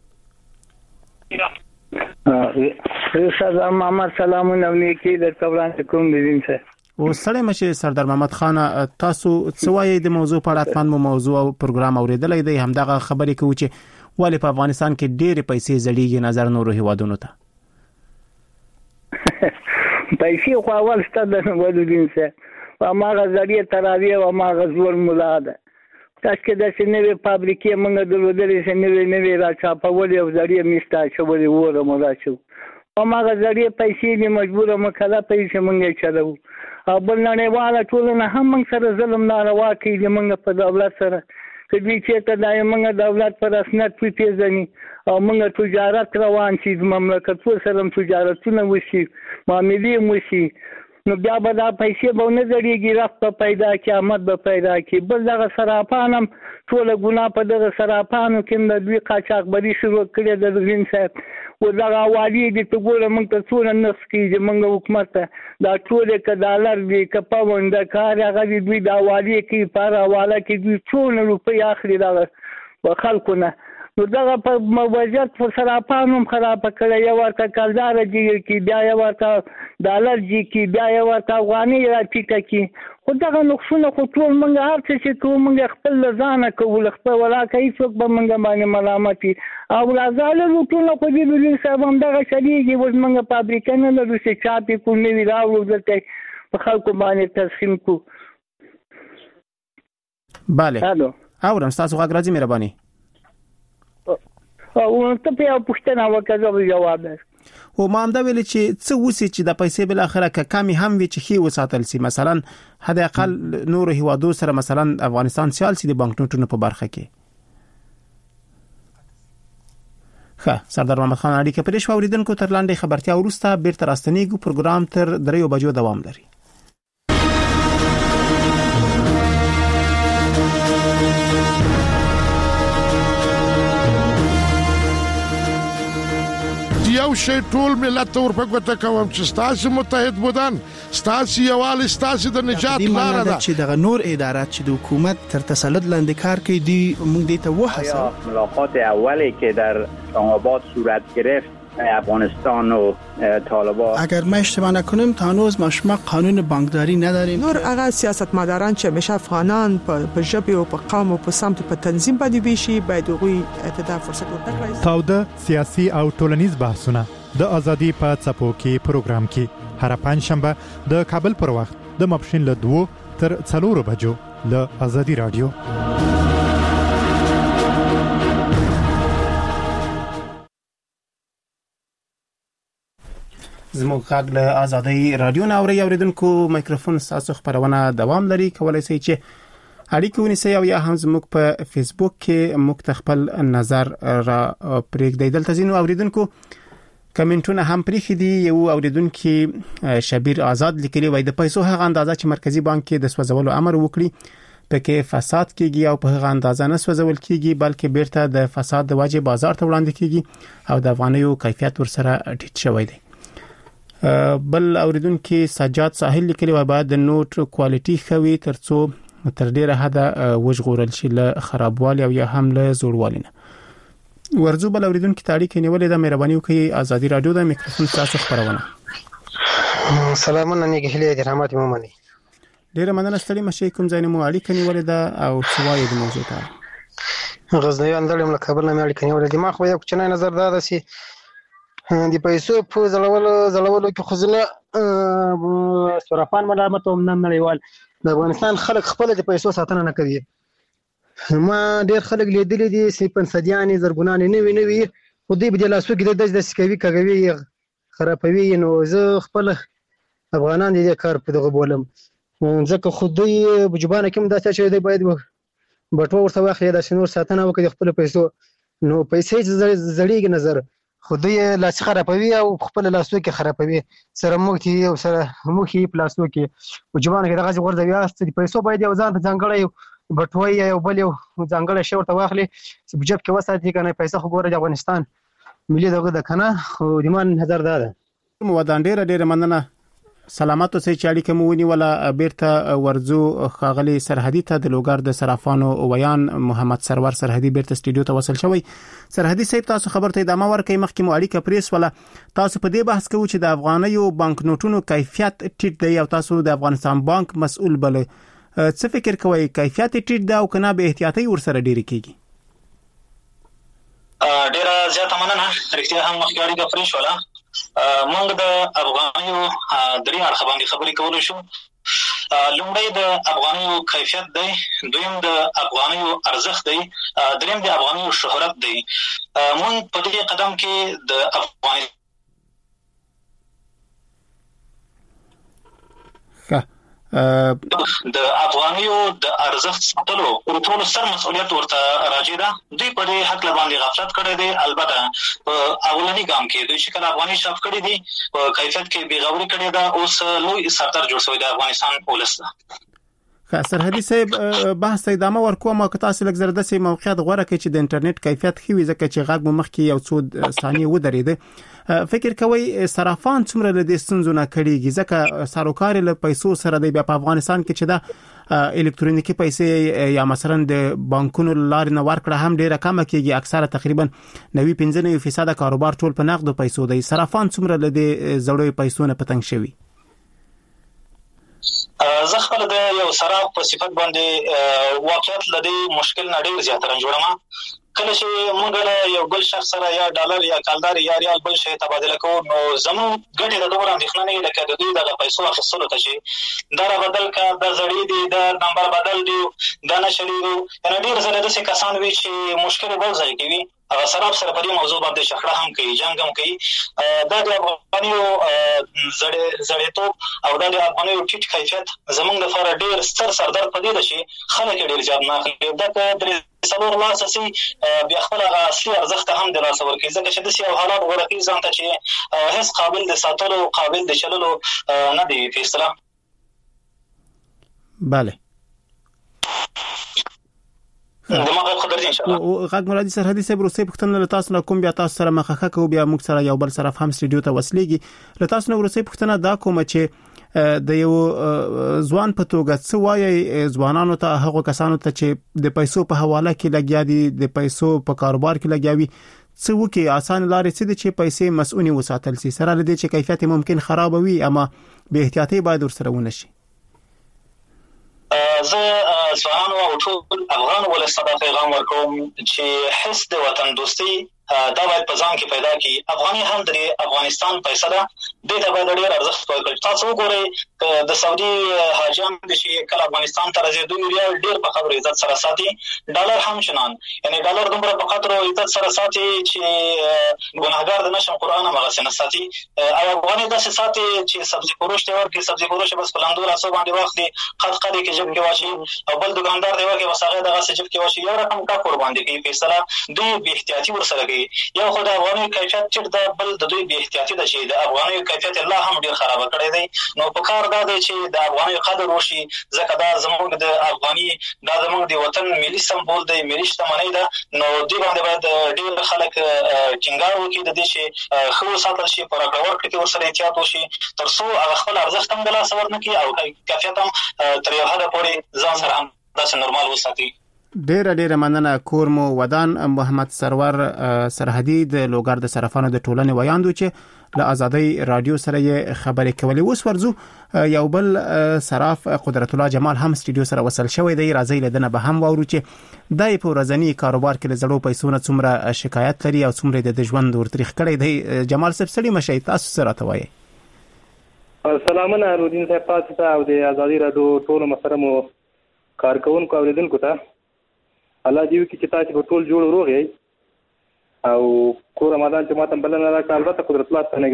[SPEAKER 13] سردار محمد سلامونه نیکی د توران کوم دین سره
[SPEAKER 6] او سړی مشه سردار محمد خان تاسو څوایي د موضوع په اړه اتمن موضوع او پروګرام اوریدلې دی همدغه خبرې کوي چې ولې په افغانستان کې ډېرې پیسې زړیږي نظر نورو هیوادونو ته.
[SPEAKER 13] پیسې خو اول ستاسو د ودودین سره او ماغه زړی تراوی او ماغه زور مولا ده تاسو کې د سینوي فابریکې موږ درلودلې سینوي نوي را چاپولې او زړی میستا چولې وره مولا شو او ماغه زړی پیسې دې مجبوره مکلا پیسې موږ چلو او بل نه والا ټولنه هم موږ سره ظلم ناروا کوي موږ په دولت سره کدی چې ته د موږ دولت پر اسناد پیژني او موږ تجارت روان شي د مملکت سره تجارتونه وشي معاملې وشي نو بیا به دا پیسې به نه زړیږي رفت پیدا کی آمد به پیدا کی بل دغه سراپانم ټول ګناه په دغه سراپانو کې د دوی قاچاقبري شروع کړي د دین صاحب و دغه والی دي ته ګوره موږ ته څونه نس کیږي موږ حکومت دا ټول ک ډالر دی ک پاوند کار هغه دوی دا والی کی پر حواله کې دوی څونه روپۍ اخلي دا خلکونه نو دغه په موجات پر سراپانو خراب کړی یو ورته کلدار دی کی بیا یو ورته ډالر دی کی بیا یو ورته افغاني راټیکه کی خو دغه نقصونه خو ټول موږ هر څه چې کوم موږ خپل ځان کوو خپل ولا کوي څوک به موږ باندې ملامتي او راځاله ټول خو دې دې سبب هم دغه شریږي و موږ فابریکه نه لرو چې چاپی کو نه وی راوړو دلته په خلکو باندې تقسیم کو.
[SPEAKER 6] bale اورم تاسو غږ راځي مهرباني
[SPEAKER 13] او ته په پښتنه وکړو جواب ده
[SPEAKER 6] او ما هم دا ویل چې څه وسی چې د پیسې بل اخره ک کمی هم وی چې خي وساتل سي مثلا حد اقل نور هیوادو سره مثلا افغانستان سیال سي د بانک نوټونو په برخه کې. ښه سردار محمد خان اړیکه پرې شو اوریدونکو تر لاندې خبرتیا ورسته بیرته راستنیږو پروګرام تر دریو بجو دوام لري.
[SPEAKER 14] یو شی ټول ملت ور په ګوته کوم چې ستاسو متحد بودن ستاسو یوال ستاسو د نجات لار ده
[SPEAKER 15] چې د نور ادارات چې د حکومت تر تسلط لاندې کار کوي دی موږ دې ته وحصل
[SPEAKER 16] ملاقات اولی که در آباد صورت گرفت افغانستان و طالبان
[SPEAKER 15] اگر ما اشتباه نکنیم تا هنوز ما شما قانون بانکداری نداریم
[SPEAKER 17] نور هغه سیاستمداران چې همیشه افغانان په ژبه او په قوم او په سمت په تنظیم باندې ویشي باید غوي اعتدال فرصت ورکړي.
[SPEAKER 18] تاوده سیاسي او ټولنیز بحثونه د ازادي په څپو کې پروګرام کې هر پنځ شنبه د کابل پر وخت د ماپښین له دوه تر څلورو بجو له ازادي رادیو.
[SPEAKER 6] زموږ غږ له ازادي رادیو نه اوري اوریدونکو مایکروفون تاسو خبرونه دوام لري کولای شئ چې اړیکه ونیسئ او یا هم زموږ په فیسبوک کې مختخپل نظر را پرېږدئ. دلته ځینو اوریدونکو کمنټونه هم پرېښي دي. یو اوریدونکو شبیر آزاد لیکلي وای د پیسو هغه اندازه چې مرکزی بانک کې د سوځولو امر وکړي پکې فساد کیږي او په هغه اندازه نه سوځول کیږي بلکې بیرته د فساد د وجې بازار ته وړاندې کیږي او د افغانیو کیفیت ورسره ټیټ شوی دی. بل اوریدونکو سجاد ساحل لیکلي وای باید د نوٹ کوالټي خوي ترڅو تر ډیره حد وژغورل شي له خرابوالي او یا هم له زوړوالي نه. ورزو بل اوریدونکو تاریخ نیولې د مهرباني وکي ازادي رادیو د میکروفون تاسو خبرونه.
[SPEAKER 19] سلامونه نیګه هلي د رحمت مومني
[SPEAKER 6] ډیره مننه ستړي مشه کوم ځای نه مو اړیکه نیولې ده او سوای د موضوع ته
[SPEAKER 19] غزنوي اندلم له کابل نه اړیکه نیولې دي. ما خو یو چنه نظر داده سي د پیسو په زلولو زلولو کې خزنه سورافان ملامت هم نه نړیوال د افغانستان خلک خپل د پیسو ساتنه نه کوي. ما ډیر خلک لیدلې دي چې پنځديانې زرګونانې نه وی نه وی خو دې بده لاسو کې د د سکوي کوي خرابوي نو زه خپل افغانان دې کار په دغه بولم ځکه خو دې بجبانه کوم دا چې دې باید بټو ورته واخلي د سنور ساتنه وکړي خپل پیسو نو پیسې زړیږي نظر خدای لاس خرابوي او خپل لاسو کې خرابوي سره موږ او سره موږ په لاسو کې وجبانه کې دغه ورته ویاست د پیسو باید یو ځان ته ځانګړی بټوي یو بل یو ځانګړی شی ورته واخلي چې بجب کې وساتي کنه پیسې خو ګوره د افغانستان ملي دغه د کنه خو د مان نظر ده
[SPEAKER 6] مو ودان ډیره ډیره مننه سلامات اوسئ چې اړیکه مو ونیوله. بیرته ورځو ښاغلي سرحدي ته د لوګر د صرافانو ویان محمد سرور سرحدي بیرته سټډیو ته وصل شوی. سرحدي صاحب تاسو خبر ته ادامه ورکړئ. مخکې مو اړیکه پریس ولا تاسو په دې بحث کوو چې د افغانیو بانک نوټونو کیفیت ټیټ دی او تاسو د افغانستان بانک مسؤل بل څه فکر کوئ کیفیت ټیټ دی او کنه به احتیاطي ورسره ډیر کیږي؟
[SPEAKER 12] ډیره زیاته مننه. رښتیا هم مخکې اړیکه پریس ولا موږ د افغانیو درې اړخ باندې خبرې کولای شو. لومړی د افغانیو کیفیت دی، دویم د افغانیو ارزښت دی، دریم د افغانیو شهرت دی. موږ په دې قدم کې د افغاني د افغانیو د ارزښت ساتلو او ټول سر مسؤلیت ورته راځي دا دوی په دې حق باندې غفلت کړی دی. البته په اولنی ګام کې دوی چې کله افغاني شاف کړی دي په کیفیت کې بیغوري کړی دا اوس لوی سردار جوړ شوی د افغانستان پولیس ده.
[SPEAKER 6] سرحدي صاحب بحث ته ادامه ورکوم او که تاسو لږ زر داسې موقعیت غوړه کې چې د انټرنیټ کیفیت ښه وي ځکه چې غږ مو مخکې یو څو ثانیې ودرېده. فکر کوي صرافان څومره له دې ستونزو نه کړيږي ځکه سروکار له پیسو سره دی په افغانستان کې چې دا الکترونیکی پیسې یا مثلا د بانکونو لارې نه ورکړه هم ډیره کم کېږي. اکثره تقریبا نوي پنځه فیصد کاروبار ټول په نقد پیسو دی. صرافان څومره له دې زړوي پیسو نه پتنګ شوي؟
[SPEAKER 12] زه خپل د یو صراف په صفت باندې واقعیت لدی مشکل نه ډیر زیات رنجوړم. کله چې موږ له یو بل شخص سره یا ډالر یا کالدار یا ریال بل شي تبادله کوو نو زموږ ګټه د دومره اندېښنه نه لکه د دوی د پیسو اخیستلو ته چې دا بدل کا د زړی دی د نمبر بدل دی دا نشلی دی. یعنې ډیر زره د څه کسان وی چې مشکل بل ځای کوي هغه صراف سره په دې موضوع باندې شخړه هم کوي جنگ هم کوي. دا د افغانیو زړې زړېتوب او دا د افغانیو ټیټ کیفیت زمونږ لپاره ډیر ستر سردار پدې ده چې خلک ډیر زیات نه اخلي. دا د څلور لاس سي بیا خپل اصلي ارزښت هم د لاس ورکړي ځکه چې د سیاو حالات ورکړي ځان ته چې هیڅ قابل د ساتلو قابل د چللو نه دی په اصطلاح.
[SPEAKER 6] bale
[SPEAKER 12] دماغ خبر دي ان شاء الله.
[SPEAKER 6] غږ مرادي سرحدي صاحب روسي پښتنه له تاسو نه کوم بیا تاسو سره مخه کوو بیا موږ سره یو بل صرف هم سټډیو ته وصلېږي. له تاسو نو روسي پښتنه دا کوم چې د یو ځوان په توګه څه وایي ځوانانو ته هغه کسانو ته چې د پیسو په حواله کې لګیا دي د پیسو په کاروبار کې لګیاوي څه وکي آسان لارې څه دي چې پیسې مسؤونی وساتل سي سره لدی چې کیفیت ممکن خراب وي اما به احتیاطي باید ورسره ونشي.
[SPEAKER 12] زه ځوانانو او ټول افغان ولسمه پیغام ورکوم چې حس د وطن دوستي دا باید په ځان کې پیدا کی. افغاني هم د افغانستان پیسې ده د ته باید ډیر ارزښت ورکړي. تاسو وګورئ د سعودي حاجیان د شي کله افغانستان ته راځي دوی ریال ډیر په خبرو عزت سره ساتي ډالر هم چنان یعنی ډالر دومره په خاطر عزت سره ساتي چې ګناهګار د نشم قران هغه سن ساتي او افغاني د ساتي چې سبزي فروش ته ورکړي سبزي فروش بس کلاندو راسو باندې واخلي قد قد کې جب کې واشي او بل دکاندار دی ورکه وساغه دغه سجب کې واشي یو رقم کا قربان دي کوي په اصطلاح دوی به احتیاطي ورسره کوي. یو خدای افغاني کیفیت چې د بل د دوی به احتیاطي د شي د افغاني کیفیت الله هم ډیر خراب کړی دی نو په کار دا دی چې د افغاني قدر وشي ځکه دا زموږ د افغاني دا زموږ د وطن ملي سمبول دی ملي شتمنۍ ده نو دوی باندې باید ډیر خلک ټینګار وکړي د دې شي خو ساتل شي پر راکړور کې ورسره احتیاط وشي تر څو هغه خپل ارزښت هم د لاس ورنکړي او کیفیت هم تر یو حد پورې ځان سره هم داسې نورمال وساتي.
[SPEAKER 6] ډیر ډیر مننه کورمو ودان محمد سرور سرحدي د لوګر د صرافانو د ټولنې ویاندو چې له ازادي رادیو سره خبرې کولې. اوس ورځو یو بل صراف قدرت الله جمال هم سټډیو سره وصل شوی دی. راځي لدنه به هم وورو چې دای په ورځنی کاروبار کې له زړو پیسو نه څومره شکایت لري او څومره د ژوند ورتریخ کړی دی. جمال صاحب سړي مشي تاسو سره توایي.
[SPEAKER 20] سلامونه رودین صاحب تاسو ته او د ازادي رادیو ټول محترمو کارکونکو اوریدونکو ته الله دې وکړي چې تاسو په ټول جوړ روغ یې او کور رمضان چې ماته بلنه راکړه البته قدرت الله ته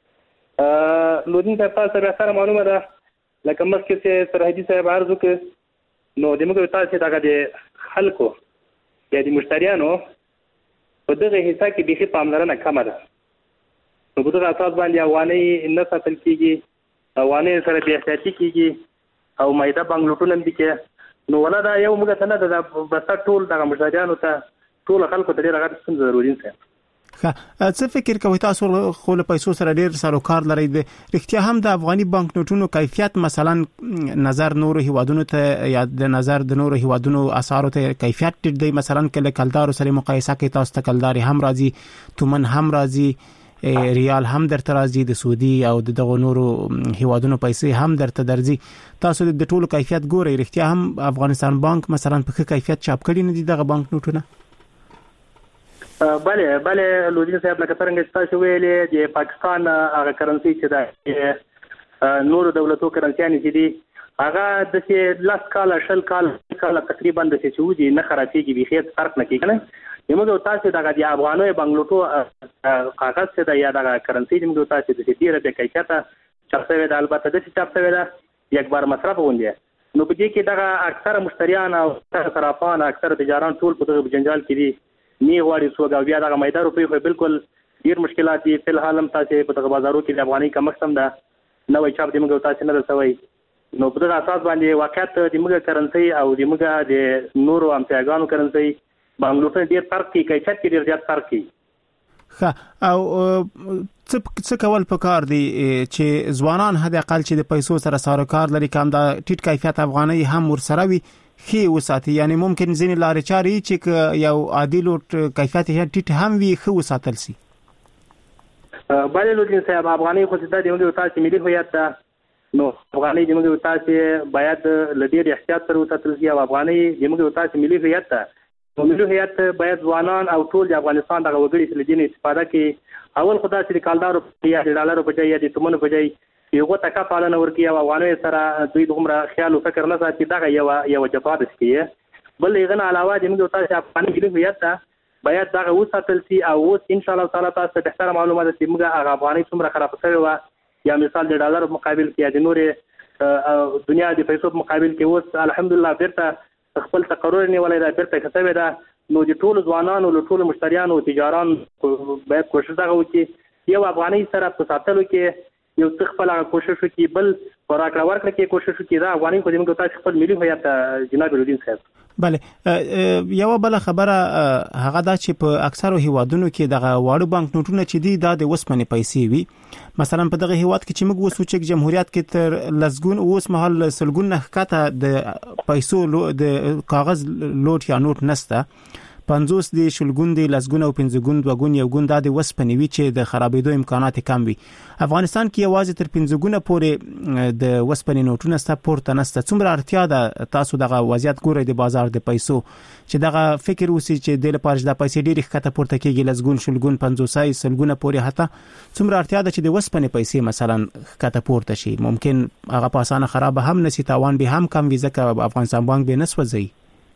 [SPEAKER 20] نږدې لودین ته تاسو سره سره معلومه ده لکه مخکې چې سرحدي صاحب عرض وکړ نو د موږ تاسو دغه د خلکو یا د مشتریانو په دغه حصہ کې به پاملرنه کمه ده نو په دغه اساس باندې افغاني نه ساتل کیږي افغاني سره به احتیاطي کیږي او مایده بنگلوټونه دي کې نو ولا دا یو موږ څنګه د بس ټول دغه مشاهدانو ته ټول خلکو ته ډیره غټه څه ضروري ده.
[SPEAKER 6] څه فکر کوي تاسو خو له پیسو سره ډیر سروکار لري د رښتیا هم د افغاني بانک نوټونو کیفیت مثلا نظر نور هیوادونو ته یا د نظر د نور هیوادونو اسعارو ته کیفیت ډیر دی مثلا کله کلدار سره مقایسه کوي تاسو ته کلدار هم راځي تومن هم راځي ریال هم درته راځي د سعودي او د نورو هیوادونو پیسې هم درته درځي تاسو د ټولو کیفیت ګورئ رښتیا هم افغانستان بانک مثلا په کیفیت چاپ کړي نه دي دغه بانک نوټونه
[SPEAKER 20] بله بله لودین صاحب لکه څنګه تاسو ویلې د پاکستان هغه کرنسي چې د نورو دولتو کرنسيانې چې دي هغه د چې لاس کال شل کال کال تقریبا د سعودي نه خرابېږي به هیڅ فرق نه کوي کنه یمو تاسو دغه د افغاني بنگلوټو کاغذ څه د یا دغه کرنسي یمو تاسو د ډیره د کیفیت چاپسوي د البته د چاپسوي د یک بار مصرف وندي نو په دې کې دغه اکثر مشتریان او صرافان اکثر تجاران ټول په دغه جنجال کې دي نی غواړي سوګا بیا دغه مایده روپی خو بالکل ډیر مشکلات دي په حال هم تاسو په دغه بازارو کې د افغاني کمښت هم ده نوې چاپ د موږ تاسو نه رسوي نو په دغه اساس باندې واقعیت د موږ کرنسي او د موږ د نورو امتیازګانو کرنسي بنگلوټ ډیر فرق کوي کیفیت کې ډیر زیات فرق کوي
[SPEAKER 6] ښه او څه کول پکار دي چې ځوانان حد اقل چې د پیسو سره سروکار لري کوم د ټیټ کیفیت افغاني هم ورسره وي خي وساتي یعنی ممکن ځینې لارې چاري چې یو عادل او کیفیت یې ټیټ هم وي خو وساتل سي
[SPEAKER 20] بله لودین صاحب افغاني خو د دې تاسو ملي هویت نو افغاني د موږ تاسو باید لدې احتیاط سره وساتل شي او افغاني د موږ تاسو ملي هویت نو ملي هویت باید ځوانان او ټول د افغانستان دغه وګړي چې لدې استفاده کوي اول خدای چې کالدار یا ډالر په ځای یا د تومن په ځای یو تکا پالنه ورکی او افغاني سره دوی دومره خیال او فکر نه ساتي دغه یو یو جفاد شي بل یغه علاوه د موږ تاسو افغاني ملي هویت باید دغه وساتل شي او ان شاء الله تعالی تاسو ته ډېر معلومات چې موږ افغاني څومره خراب شوی و یا مثال د ډالر مقابل کې یا د نورې دنیا د پیسو مقابل کې اوس الحمدلله بیرته خپل تقرر نیولای دا بیرته کسبه ده نو د ټول ځوانانو له ټول مشتریانو او تجاران باید کوشش دغه وکړي یو افغاني سره په ساتلو کې یو څه خپل کوشش وکړي بل ورکړه ورکړه کې کوشش وکړي دا افغاني خو دې موږ تاسو خپل ملي هویت جناب لودین صاحب
[SPEAKER 6] بله یو بل خبره هغه دا چې په اکثرو هیوادونو کې دغه واړو بانک نوټونه چې دي دا د وسمنې پیسې وي مثلا په دغه هیواد کې چې موږ وسو چې جمهوریت کې تر لسګون اوس مهال سلګون نه ښکته د پیسو د کاغذ لوټ یا نوټ نسته پنځوس دی شلګون دی لسګون او پنځګون دوګون یو ګون د وسپنې وی چې د خرابېدو امکانات کم وي افغانستان کې یوازې تر پنځګونه پورې د وسپنې نوټونه ست پورته نسته څومره اړتیا ده تاسو دغه وضعیت ګورئ د بازار د پیسو چې دغه فکر وسی چې د لپاره د پیسې ډېر ښکته پورته کېږي لسګون شلګون پنځوسای سلګونه پورې حتی څومره اړتیا ده چې د وسپنې پیسې مثلا ښکته پورته شي ممکن هغه په اسانه خراب هم نسی تاوان به هم کم وي ځکه افغانستان بانک به نسوځي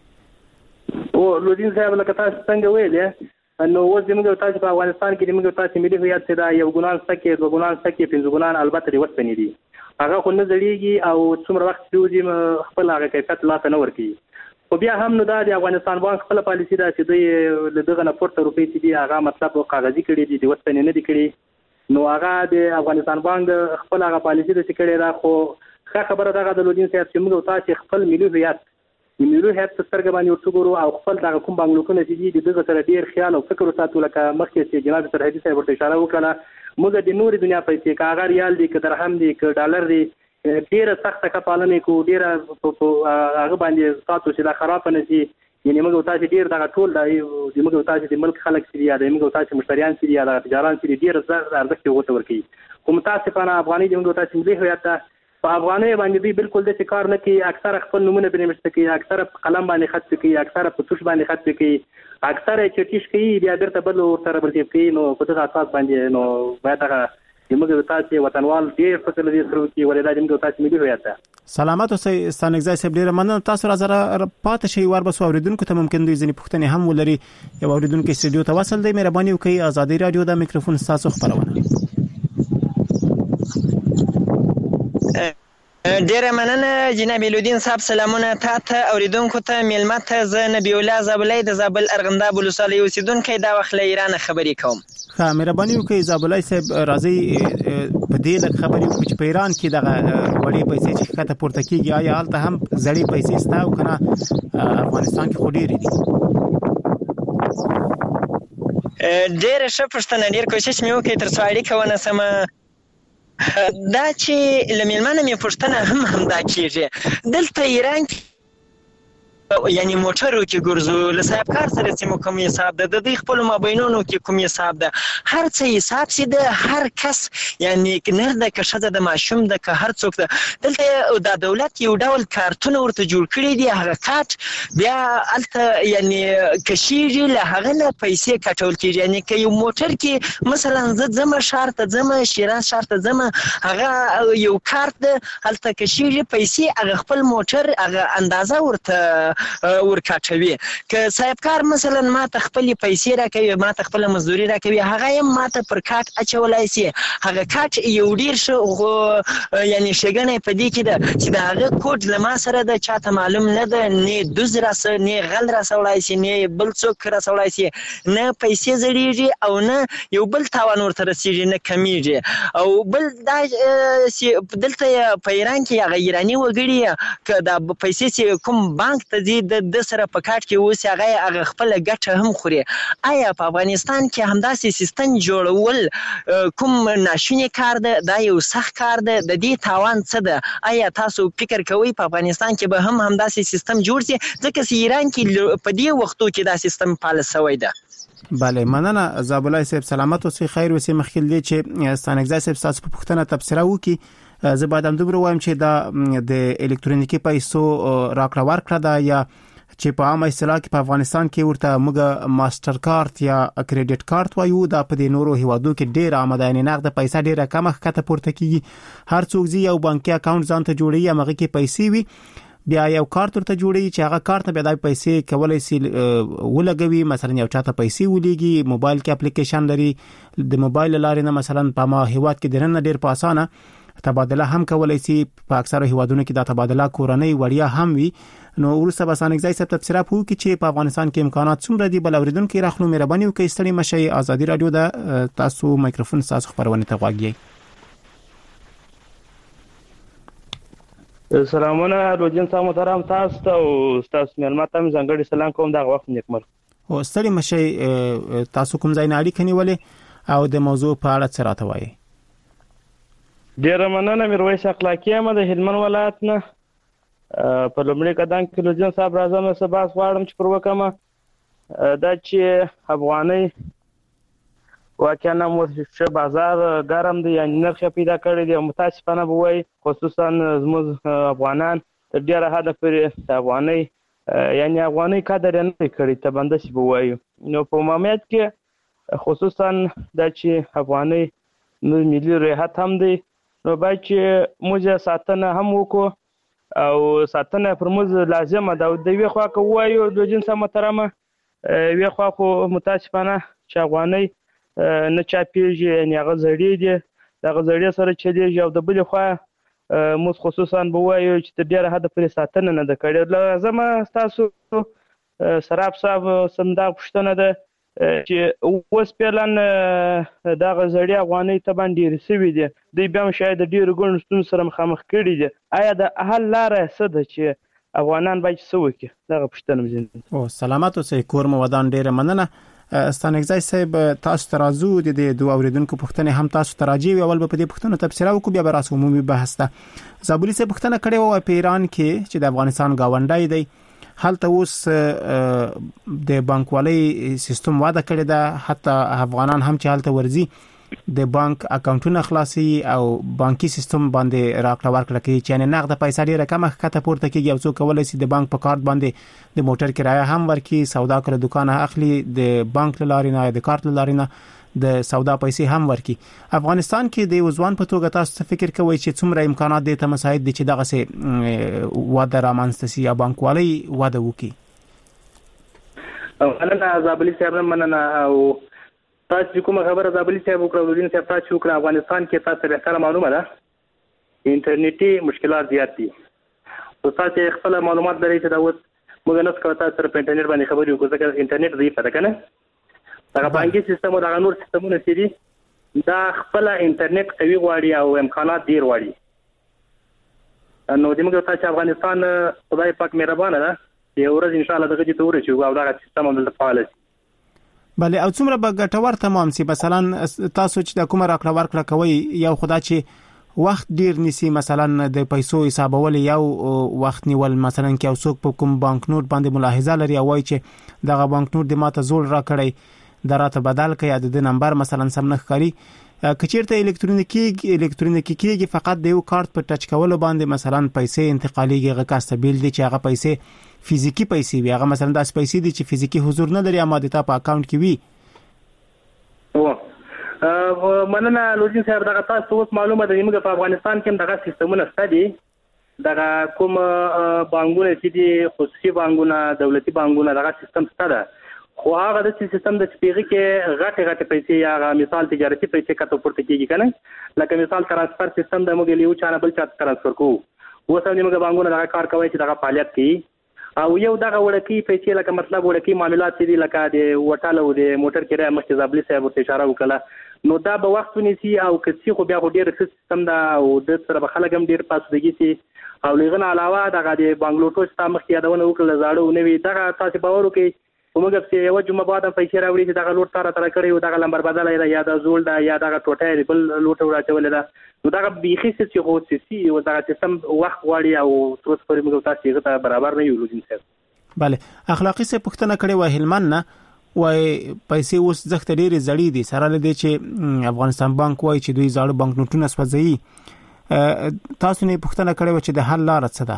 [SPEAKER 20] او لودین صاحب لکه تاسو څنګه ویلې نو اوس زموږ تاسو په افغانستان کې زموږ تاسو ملي هویت څه دا یو ګونان سکه دوه ګونان سکه پنځه ګونان البته د وسپنې دي هغه خو نه زړیږي او څومره وخت چې خپل هغه کیفیت لا نه ورکی خو بیا هم نو دا د افغانستان بانک خپل پالیسی دا چې دوی له دغه نه پورته روپی چې دي هغه مطلب کاغذي کړي دي د وسپنې نه دي کړي نو هغه د افغانستان بانک خپل هغه پالیسی د کړي دا خو ښه خبره ده د لودین صاحب چې موږ تاسو خپل ملي هویت ملي هویت څرګه باندې ورڅګورو او خپل دغه کوم بنگلوټونه چې دي دغه سره ډیر خیال او فکر وساتو لکه مخکې چې جناب سرحدي صاحب ورته اشاره وکړه موږ د نوري دنیا پیسې کاغه ریال دي که درهم دي که ډالر دي ډیره سخته کپالنه کو ډیره هغه باندې تاسو چې دا خراب نه شي یعنی موږ تاسو ډیر دغه ټول د موږ تاسو د ملک خلک چې یا د موږ تاسو مشتریان چې یا د تجاران چې ډیر زړه ارزښت وته ورکی کوم تاسو په افغاني د موږ تاسو ملي هویت په افغاني باندې به بالکل د کار نه کوي اکثر خپل نمونه بنوشته کوي اکثر قلم باندې خط کوي اکثر په توش باندې خط کوي اکثر چټیش کوي بیا درته بل ورته برتي کوي نو په دغه اساس باندې نو باید هغه موږ تاسو وطنوال ډیر فصل دي سره کوي ولې موږ تاسو ملي هویت
[SPEAKER 6] سلامات اوسئ ستانګزای صاحب ډیر مننه تاسو راځره پاتې شي ور بس اوریدونکو ته ممکن دوی ځنی پوښتنه هم ولري یو اوریدونکو استودیو ته وصل دی مهرباني وکړئ ازادي رادیو دا میکروفون تاسو خبرونه
[SPEAKER 21] ډیره مننه جناب لودین صاحب سلامونه تاسو اوریدونکو ته ملمت ز نبی الله زابلای د زابل ارغنداب ولسوالۍ اوسیدونکو دا وخت له ایران خبرې کوم
[SPEAKER 6] ښه مهرباني وکړئ زابلای صاحب راځي په دې لک خبرې وکړو چې په ایران کې دغه وړې پیسې چې کته پورته کیږي آیا حالت هم زړې پیسې ستاو کنه افغانستان کې خو ډېرې دي
[SPEAKER 21] ډېر ښه پوښتنه، ډېر کوشش مې وکړ تر څو اړیکه ونیسم. دا چې له میلمانه مې پوښتنه هم همدا کېږي. دلته ایران کې یعنی موټرو کې ګرځو، له صاحب کار سره چې مو کوم حساب ده، د دوی خپلو مابینونو کې کوم حساب ده، هر څه حساب سي ده. هر کس یعنی نر ده که ښځه ده ماشوم ده که هر څوک ده، دلته دا دولت یو ډول کارتونه ورته جوړ کړي دي. هغه کارت بیا هلته یعنی کشیږي، له هغه نه پیسې کټول کېږي. یعنی که یو موټر کې مثلا زه ځمه ښار ته ځمه، شیراز ښار ته ځمه، هغه یو کارت ده هلته کشیږي پیسې، هغه خپل موټر هغه اندازه ورته ورکاټوي. که صاحب کار مثلا ما ته خپلې پیسې راکوي، ما ته خپله مزدوري راکوي، هغه یې ما ته پر کارت اچولی سي. هغه کارت یو ډېر ښه یعنې ښېګڼه یې په دې کې ده چې د هغه کوډ له ما سره ده، چاته معلوم نه ده، نه دوز راسه نه غل راسولی سي، نه بل څوک راسولی سي، نه پیسې زړېږي او نه یو بل تاوان ورته رسېږي، نه کمیږي. او بل دا دلته په ایران کې هغه ایراني وګړي که دا پیسې چې کوم بانک ته ځي د سره په کارت کې اوس هغه هغه خپله ګټه هم خوري. آیا په افغانستان کې همداسې سیستم جوړول کوم ناشونی کار ده؟ دا یو سخت کار ده. د دې تاوان څه ده؟ آیا تاسو فکر کوئ په افغانستان کې به هم همداسې سیستم جوړ شي؟ ځکه چې ایران کې په دې وختو کې دا سیستم فعال شوی ده.
[SPEAKER 6] بله مننه زابلای صاحب، سلامت اوسئ، خیر اوسئ. مخکې دی چې ستانکزی صاحب تاسو په پوښتنه تبصره وکړي، زه باید هم دومره وایم چې دا د الکترونیکي پیسو راکړه ورکړه ده، یا چې په عامه اصطلاح کې په افغانستان کې ورته موږ ماستر کارت یا کریډټ کارت وایو. دا په دې نورو هیوادو کې ډېر عامه ده، یعنې نقد پیسې ډېره کمه ښکته پورته کېږي. هر څوک ځي یو بانکي اکاونټ ځان ته جوړوي، هغه کې پیسې وي، بیا یو کارت ورته جوړوي چې هغه کارت بیا د پیسې کولای شي ولګوي. مثلا یو چاته پیسې ولېږي، موبایل کې اپلیکیشن لري، د موبایل لارې نه مثلا په ما هیواد کې درنه ډېر په اسانه تبادله هم کولای شي. په اکثره هیوادونو کې دا تبادله کورنۍ وړیا هم وي. نو ورسره به ستانکزی صاحب تبصره وکړي چې په افغانستان کې امکانات څومره دي. بل اوریدونکو راخلو مهرباني وکړئ، ستړي مشئ. ازادي رادیو د تاسو مایکروفون تاسو خبرونه ته غواړي.
[SPEAKER 20] سلامونه روجین صاحب محترم، تاسو ته او تاسو مېلمه ته ځانګړي سلام کوم. دا وخت نیکمرغه.
[SPEAKER 6] او ستړي مشئ، تاسو کوم ځای نه اړیکه نیولې او د موضوع په اړه څه راته وایي؟
[SPEAKER 20] ډیره مننه. میرویس اخلاقی یم د هلمند ولایت نه. په لومړي قدم کې لوجین صاحب راځم نو سبا غواړم چې پر وکم دا چې افغاني واقعا مو شه بازار ګرم دی، یعنی نرخ پیدا کړی دی. متاسفانه به وای خصوصا زموږ افغانان تر ډیره حد پورې افغاني یعنی افغاني قدر نه کړی ته بنده شي به وای. نو په عمومیت کې خصوصا دا چې افغاني نو ملي ریاحت هم دی، نو باید چې موږ ساتنه هم وکړو او ساتنه پر موږ لازمه ده. د یوې خوا که ووایو د جنس محترمه، یوې خوا خو متاسفانه چې افغانۍ نه چاپېږي، یعنې هغه زړې دي، د هغه زړې سره چلېږي. او د بلې خوا موږ خصوصا به ووایو چې تر ډېره حده پورې ساتنه نه ده کړې. لازمه ستاسو سراب صاحب سمدا پوښتنه ده چې اوس پیلن دغه زړې افغانۍ ته باندې ډېرې سوي دي، دوی بیا هم شاید د ډېرو ګڼو ستونزو سره مخامخ کړي دي. آیا د حل لاره څه ده چې افغانان باید څه وکړي؟ دغه پوښتنه مې ځینې.
[SPEAKER 6] او سلامت اوسئ، کور مو ودان. ډېره مننه. ستانکزی صاحب تاسو ته راځو، د دې دوه اوریدونکو پوښتنې هم تاسو ته راځي. اول به په دې پوښتنه تبصره وکړو، بیا به راس عمومي بحث ته. زابلی صاحب پوښتنه کړې وه په ایران کې چې د افغانستان گاونډی دی، هلته اوس د بانکوالۍ سیستم واده کړی ده، حتی افغانان هم چې هلته ورځي د بانک اکاونټونه خلاصي او بانکي سیستم باندې راکړه ورکړه کوي، چې یعنې نقد پیسې ډېره کمه ښکته پورته کېږي. او څوک کولی شي د بانک په کارت باندې د موټر کرایه هم ورکړي، سودا کړه دوکانه اخلي، د بانک له لارې نه یا د کارت له لارې نه د سودا پیسې هم ورکړي. افغانستان کې د ځوان په توګه تاسو څه فکر کوئ چې څومره امکانات دې ته مساعد دي چې دغسې واده رامنځته شي یا بانکوالۍ واده وکړي؟
[SPEAKER 20] مننه زابلي صاحب، مننه. او تاسو کومه خبره زابلي صاحب وکړه، ولودین صاحب تاسو وکړه، افغانستان کې تاسو به معلومه ده انټرنیټي مشکلات زیات دي. او تاسو خپل معلومات لرئ چې دا اوس موږ نه څنګه تاسو سره په انټرنیټ باندې خبرې وکړو، ځکه انټرنیټ ضعیف ده کنه. دا بانکي سیستم او دا نور سیستمونه چې دي دا خپل انټرنیټ قوي غواړي او امکانات ډیر غواړي. نو د موږ تاسو افغانستان خدای پاک مهربانه ده، یو ورځ ان شاء الله دغه چې تور شي او دا سیستم هم فعال شي.
[SPEAKER 6] بله او څومره به ګټور تمام سي مثلا تاسو چې د کومه راکړه ورکړه کوي یو خدای چې وخت ډیر نسی مثلا د پیسو حسابول یو وخت نیول مثلا کې او څوک په کوم بانک نوٹ باندې ملاحظه لري او وایي چې دغه بانک نوٹ د ماته زول را کړی دراته بدل کړي د نمبر مثلا سم نه ښکاري کچیرته الکترونیکی الکترونیکی کېږي فقط د یو کارت په ټچ کولو باندې مثلا پیسې انتقالیږي غکاسته بیل دي چې هغه پیسې فزیکی پیسې وي هغه مثلا د پیسې دي چې فزیکی حضور نه لري اما د تا په اکاونټ کې وي
[SPEAKER 20] او مننه لوجین صاحب دغه تاسو اوس معلومه ده موږ په افغانستان کې دغه سیستمونه شته دي دغه کوم بانکونه چې دي خصوصي بانکونه دولتي بانکونه دغه سیستم شته ده خو هغه د سیستم د چپیږي کې غټه غټه پیسې یا مثال تجارتي پیسې کته پورته کیږي کنه لکه مثال ترانسفر سیستم د موږ لیو چانه بل چا ترانسفر کوو اوس هم موږ بانکونه دغه کار کوي چې دغه فعالیت کوي او یو دغه وړکی پیسې لکه مطلب وړکی معاملات دي لکه د وټالو د موټر کرایه مخکې زابلی صاحب ورته اشاره وکړه نو دا به وخت ونیسي او کسي خو بیا خو ډیر سیستم دا او د سره به خلک هم ډیر پاسودګي سي او لغون علاوه دغه د بنگلوټو ستا مخکې یادونه وکړه زاړه ونوي دغه تاسو باور وکړئ ومګه چې یو جمعه بعد پیسې راوړي چې دغه لوټ تر تر کړی او دغه لمبر بدل یا د زول دا یا دغه ټوټه بل لوټ وراچول دا نو دغه بيخي چې خو سي او دغه سیستم وخت غواړي او تر څو پورې موږ تاسو ته برابر نه یو لوجین صاحب
[SPEAKER 6] بله اخلاقی څه پښتنه کړي و هلمن نه وای پیسې اوس زخت ډېری زړې دي سره لدی چې افغانستان بانک وای چې دوی زاړه بانک نوټونه سوځي تاسو نه پښتنه کړي و چې د حل لار څه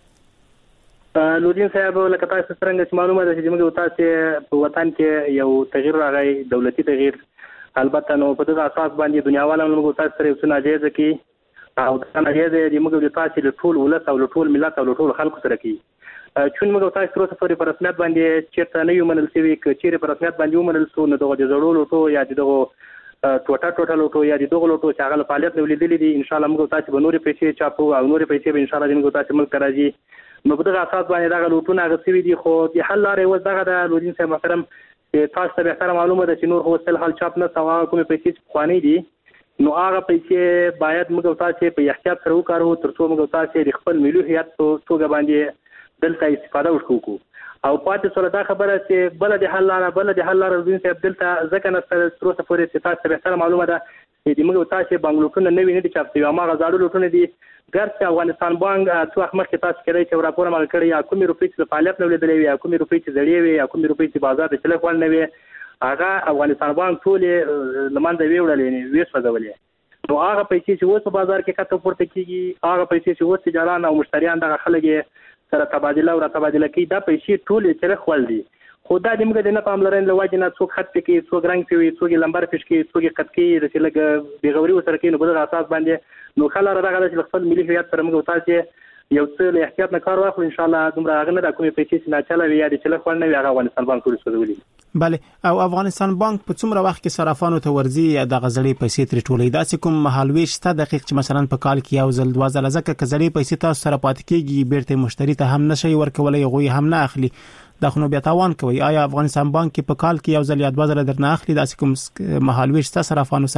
[SPEAKER 6] ده
[SPEAKER 20] لوجین صاحب لکه تاسو څنګه معلومه ده چې موږ تاسو په وطن کې یو تغییر راغی دولتي تغییر البته نو په دغه اساس باندې دنیاوالو موږ تاسو سره یو څه ناجیزه کی او دا ناجیزه د موږ تاسو له ټول ولس او ټول ملت او ټول خلکو سره کی چون موږ تاسو تر اوسه پورې په رسمیت باندې چیرته نه یو منل شوی ک چیرې په رسمیت باندې ومنل شو نو دغه جوړولو لوټو یا دغه ټوټه ټوټه لوټو یا دغه لوټو چې هغه فعالیت نو لیدلې دي ان شاء الله موږ تاسو به نورې پیسې چاپو او نورې پیسې به ان شاء الله موږ تاسو ملک راځي نو په دغه اساس باندې دغه لوټونه غوښتي دي خو د حل لارې و دغه د لوجین صاحب محترم تاسو ته به معلومه ده چې نور هو سل حل چاپ نه سوا کومې پیسې خواني دي نو هغه پیسې باید موږ تاسو په احتیاط سره وکړو ترڅو موږ تاسو د خپل ملي هیئت توګه باندې دلته استفاده وکړو او پاتې سره دا خبره چې بل د حل لاره بل د حل لاره زین صاحب دلته ځکه نه تر اوسه پورې چې تاسو به سره معلومه ده چې موږ تاسو بنگلوټونه نه ویني چې تاسو ما غزاړو لوټونه دي ګرځي افغانستان بانک څو وخت مخکې تاسو کړی چې راپور عمل کړی یا کومې روپۍ چې فعالیت نه لیدلې یا کومې روپۍ چې زړې وي یا کومې روپۍ چې بازار د چلک ول نه وي هغه افغانستان بانک ټول لمنځه ویوړلې وې سوځولې نو هغه پیسې چې اوس په بازار کې کته پورته کیږي هغه پیسې چې اوس تجاران او مشتریان دغه خلک سره تبادله او را تبادله کوي دا پیسې ټول چلک ول دي خدا دې موږ د نه پاملرنې لواجه نه څوک خط کې څوک رنگ کوي څوک لمبر پېښ کوي څوک قط کوي د چې لګ بغوري وسره کوي نو په اساس باندې نو خلاره دغه د خپل ملي هویت سره موږ تاسو یو څه له احتیاط نه کار واخلو ان شاء الله دومره هغه نه د کومې پیسې چې نه چلا وي یا د چلک ول نه وي هغه افغانستان بانک ټول سوځولي
[SPEAKER 6] بله او افغانستان بانک په څومره وخت کې صرافانو ته ورزي د غزړې پیسې تر ټولې داسې کوم مهالويش ست دقیق چې مثلا په کال کې یو ځل دوه ځله ځکه کزړې پیسې تاسو سره پات کېږي بیرته مشتری ته هم نشي ورکولای غوي هم نه اخلي دا خو نو بیا تاوان کوي آیا افغانستان بانک په کال کې یو ځل یا دوه ځله درنه اخلي داسې کوم مهالويش ست صرافانو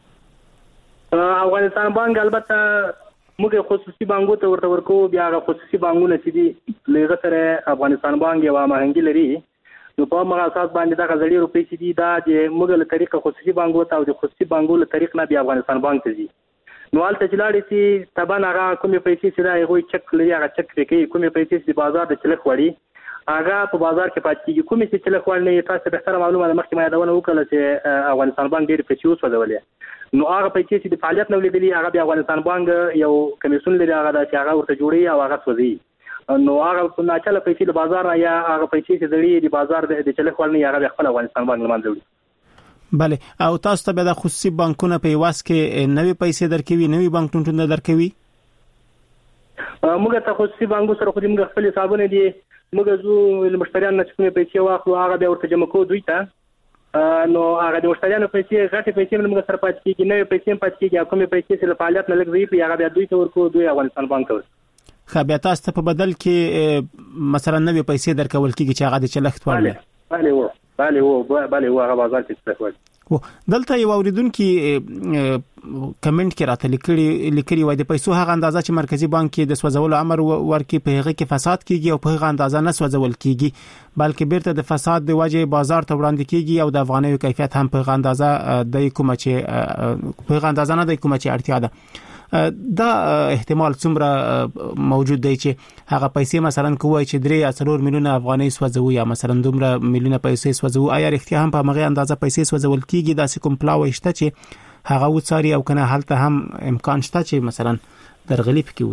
[SPEAKER 6] سره
[SPEAKER 20] افغانستان بانک البته موږ خصوصي بانکو ته ورته ورکو بیا غو خصوصي بانکونه چې دي لږه سره افغانستان بانک یو مهنګي لري نو په هغه اساس باندې دا غزړي روپۍ چې دي دا د موږ له طریقه خصوصي بانکو ته او د خصوصي بانکو له طریق نه بیا افغانستان بانک ته دي نو حالت چې لاړې سي تبان هغه کومې پیسې چې دا یو چک لري هغه چک کوي کومې پیسې چې بازار د چلک وړي هغه په بازار کې پات کیږي کومې چې چلک وړ نه تاسو به سره معلومه ده مخکې ما یادونه وکړه چې افغانستان بانک ډېر پیسې وسوځولې نو هغه پیسې چې د فعالیت نو لیدلې هغه بیا افغانستان بانک یو کمیسیون لري هغه چې هغه ورته جوړي او هغه سوځي نو هغه په ناچله پیسې د بازار یا هغه پیسې چې دړي د بازار د چلک ورنه هغه خپل افغانستان بانک لمانځي
[SPEAKER 6] بله او تاسو ته به د خصوصي بانکونو په واس کې نوې پیسې درکوي نوې بانک نوټونه درکوي
[SPEAKER 20] موږ ته خصوصي بانکو سره خو دې موږ خپل حسابونه دي موږ زو مشتریان نه څه پیسې واخلو هغه بیا ورته جمع کوو دوی ته نو هغه د مشتریانو پیسې غټي پیسې موږ سره پات کیږي نوې پیسې پات کیږي کومې پیسې چې فعالیت نه لګوي هغه بیا دوی ته ورکو دوی افغانستان بانک ته
[SPEAKER 6] خو بیا تاسو ته په بدل کې مثلا نوې پیسې درکول کیږي چې هغه د چلخت وړي
[SPEAKER 20] بله و bali هو bali هو هغه بازار کې استفاده
[SPEAKER 6] و دلته یو اوریدونکو کمنټ کې راته لیکلي لیکلي وای د پیسو هغه اندازه چې مرکزی بانک کې د سوځولو امر ورکړي په هغه کې فساد کیږي او په هغه اندازه نه سوځول کیږي بلکې بیرته د فساد د وجې بازار ته وړاندې کیږي او د افغانیو کیفیت هم په هغه اندازه د کومه چې په هغه اندازه نه د کومه چې اړتیا ده دا احتمال څومره موجود دی چې هغه پیسې مثلا کوی چې درې یا څلور میلیونه افغانۍ سوځوي یا مثلا دومره میلیونه پیسې سوځوي آیا اړتیا هم په هغه اندازه پیسې سوځول کیږي دا کوم پلاوي شته چې هغه وڅاري او کنه حالت هم امکان شته چې مثلا درغلي پکې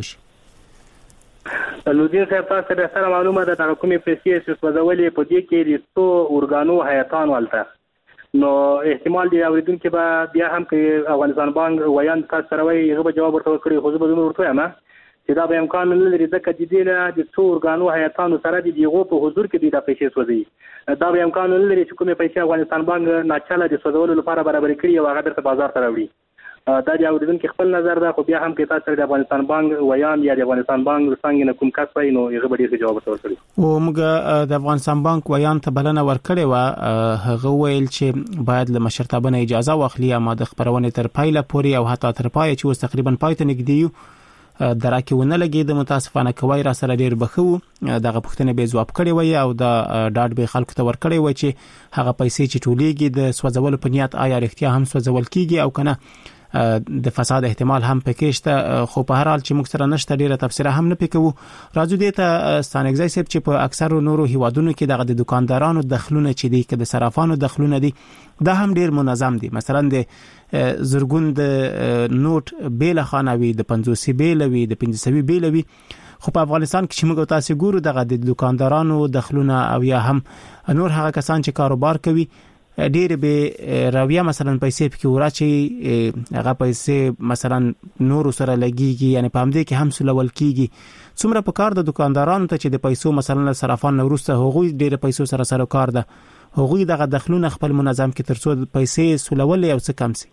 [SPEAKER 6] وشي
[SPEAKER 20] لودین صاحب تاسو به سره معلومه ده د کومې پیسې سوځولې په دې کې د څو اورګانو حیاتان ولته نو احتمال دی اوریدونکو به بیا هم کې افغانستان بانک ویان تاسو سره وایي هغه جواب ورته کړی خو زه به ورته وایم چې دا به امکان نه لري ځکه چې د د څو اورګانو حیاتانو سره د دیغو په حضور کې د پیسې سوځي دا به امکان نه لري چې کومې پیسې افغانستان بانک ناچاله د سوځولو لپاره برابر کړي او هغه درته بازار ته راوړي دا د اوریدونکو خپل نظر ده خو بیا هم کې تاسو د افغانستان بانک ویان یا د افغانستان بانک څنګه نه کوم کس وای نو هغه به ډیر جواب ورکړي
[SPEAKER 6] او موږ د افغانستان بانک ویان ته بلنه ورکړې و هغه ویل چې باید له مشرتابه اجازه واخلي اما د خبرونه تر پایله پوري او حتی تر پای چې اوس تقریبا پای ته نږدې یو دراکې ونه لګي د متاسفانه کوي را سره ډیر بخو دغه پښتنه به جواب کړي وي او د ډاټ به خلکو ته ور کړي وي چې هغه پیسې چې ټولېږي د سوځول په نیت آیا اړتیا هم سوځول کیږي او کنه د فساد احتمال هم پکې شته خو په هر حال چې موږ سره نشته ډیره تفسیر هم نه پکو راځو دې ته ستانګزای سپ چې په اکثر نورو هیوادونو کې دغه د دکاندارانو دخلونه چې دي کې د صرافانو دخلونه دي دا هم ډیر منظم دي مثلا د زرګون د نوٹ بیل خانوي د پنځوس بیل وی د پنځه بیل وی خو په افغانستان کې چې موږ تاسو ګورو دغه د دکاندارانو دخلونه او یا هم نور هغه کسان چې کاروبار کوي ډیر به راویا مثلا پیسې پکې وراچي هغه پیسې مثلا نور سره لګيږي یعنی په همدې کې هم سلول کیږي څومره په کار د دکاندارانو ته چې د پیسو مثلا صرافان نورسته هغوی ډیر پیسو سره سره کار ده هغوی دغه دخلونه خپل منظم کې ترڅو پیسې سلول او څه کم سي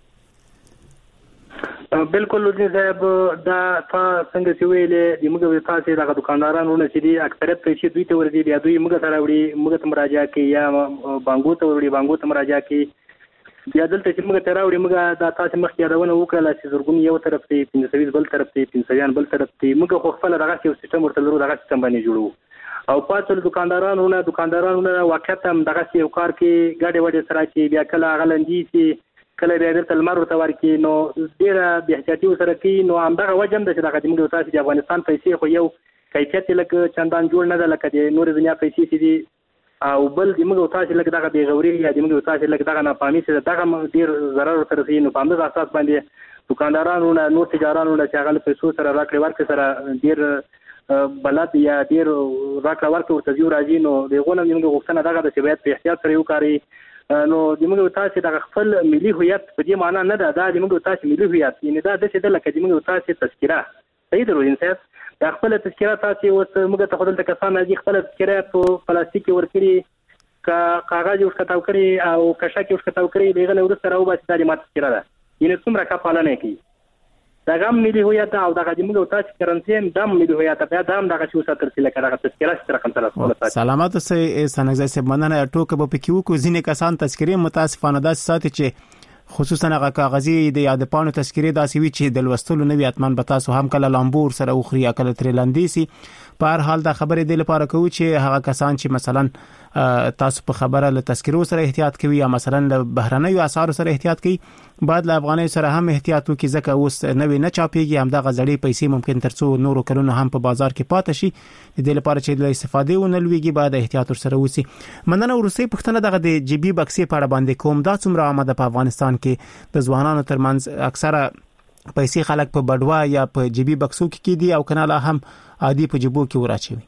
[SPEAKER 20] بالکل لودین صاحب دا څنګه چې ویلې د موږ تاسو دغه دکاندارانو نه چې دي اکثریت پیسې دوی ته ورځي بیا دوی موږ ته راوړي موږ ته مراجعه کوي یا بانګو ته وړي بانګو ته مراجعه کوي بیا دلته چې موږ ته راوړي موږ دا تاسو مخکې یادونه وکړه چې زرګون یو طرف ته پنځه بل طرف ته پنځه بل طرف ته موږ خو خپل دغه یو سیستم ورته لرو دغه سیستم باندې جوړو او پاتل دکاندارانو نه دکاندارانو نه واقعیت هم دغه یو کار کې ګاډي وړي سره چې بیا کله غلندي سي کله بیا د تلمر ورته ورکی نو ډیره به احتیاطي سره کی نو همدغه وجم د چې دغه موږ تاسو د افغانستان پیسې خو یو کیفیت لکه چندان جوړ نه ده لکه د نور دنیا پیسې چې دي او بل د موږ تاسو لکه دغه بیغوري یا د موږ تاسو لکه دغه ناپامي چې دغه ډیر ضرر سره سي نو په همدغه اساس باندې دکاندارانو نه نور تجارانو نه چې هغه پیسو سره راکړي ورکړي سره ډیر بلد یا ډیر راکړه ورکړه ورته یو راځي نو دغه نه موږ غوښتنه دغه د شبيهت په احتیاط سره یو کاری نو د موږ تاسو د خپل ملي هویت په دې معنی نه ده دا د موږ تاسو ملي هویت یعنی دا د څه د لکه د موږ تاسو تذکره صحیح درو انصاف د خپل تذکره تاسو اوس موږ ته خپل کسان دي خپل تذکره په پلاستیک ورکړي کا کاغذ ورته تاو کړی او کښه کې ورته تاو کړی دغه نور سره و بس د ماته تذکره ده یعنی څومره کا پالنه کوي دا غم ملي هویت او دغه د موږ تاسو کرنسي دم ملي هویت په دام دغه څه وساتل چې لکه دغه تذکره سره کوم تاسو
[SPEAKER 6] سلامات سه سنګزای سه مننه ټوکه په پکیو کو ځینې کسان تذکره متاسفانه داسې ساتي چې خصوصا هغه کاغذي د یاد پانو تذکره داسې وی چې د لوستلو نوی اتمن به تاسو هم کله لامبور سره اوخري کله ترلاندې سي په هر حال دا خبره د لپاره کوي چې هغه کسان چې مثلا تاسو په خبره له تذکرو سره احتیاط کوي یا مثلا له بهرنیو اسعار سره احتیاط کوي بعد له افغاني سره هم احتیاط وکړي ځکه اوس نوې نه چاپيږي هم د غزړې پیسې ممکن ترڅو نورو کلونو هم په بازار کې پاتې شي د دې لپاره چې د استفادې ونلويږي بعد احتیاط سره وسی مننه ورسې پښتنه دغه د جيبي بکسې په اړه باندې کوم دا څومره آمده په افغانستان کې د ځوانانو ترمنځ اکثره پیسې خلک په بډوا یا په جيبي بکسو کې دي او کناله هم عادي په جيبو کې وراچوي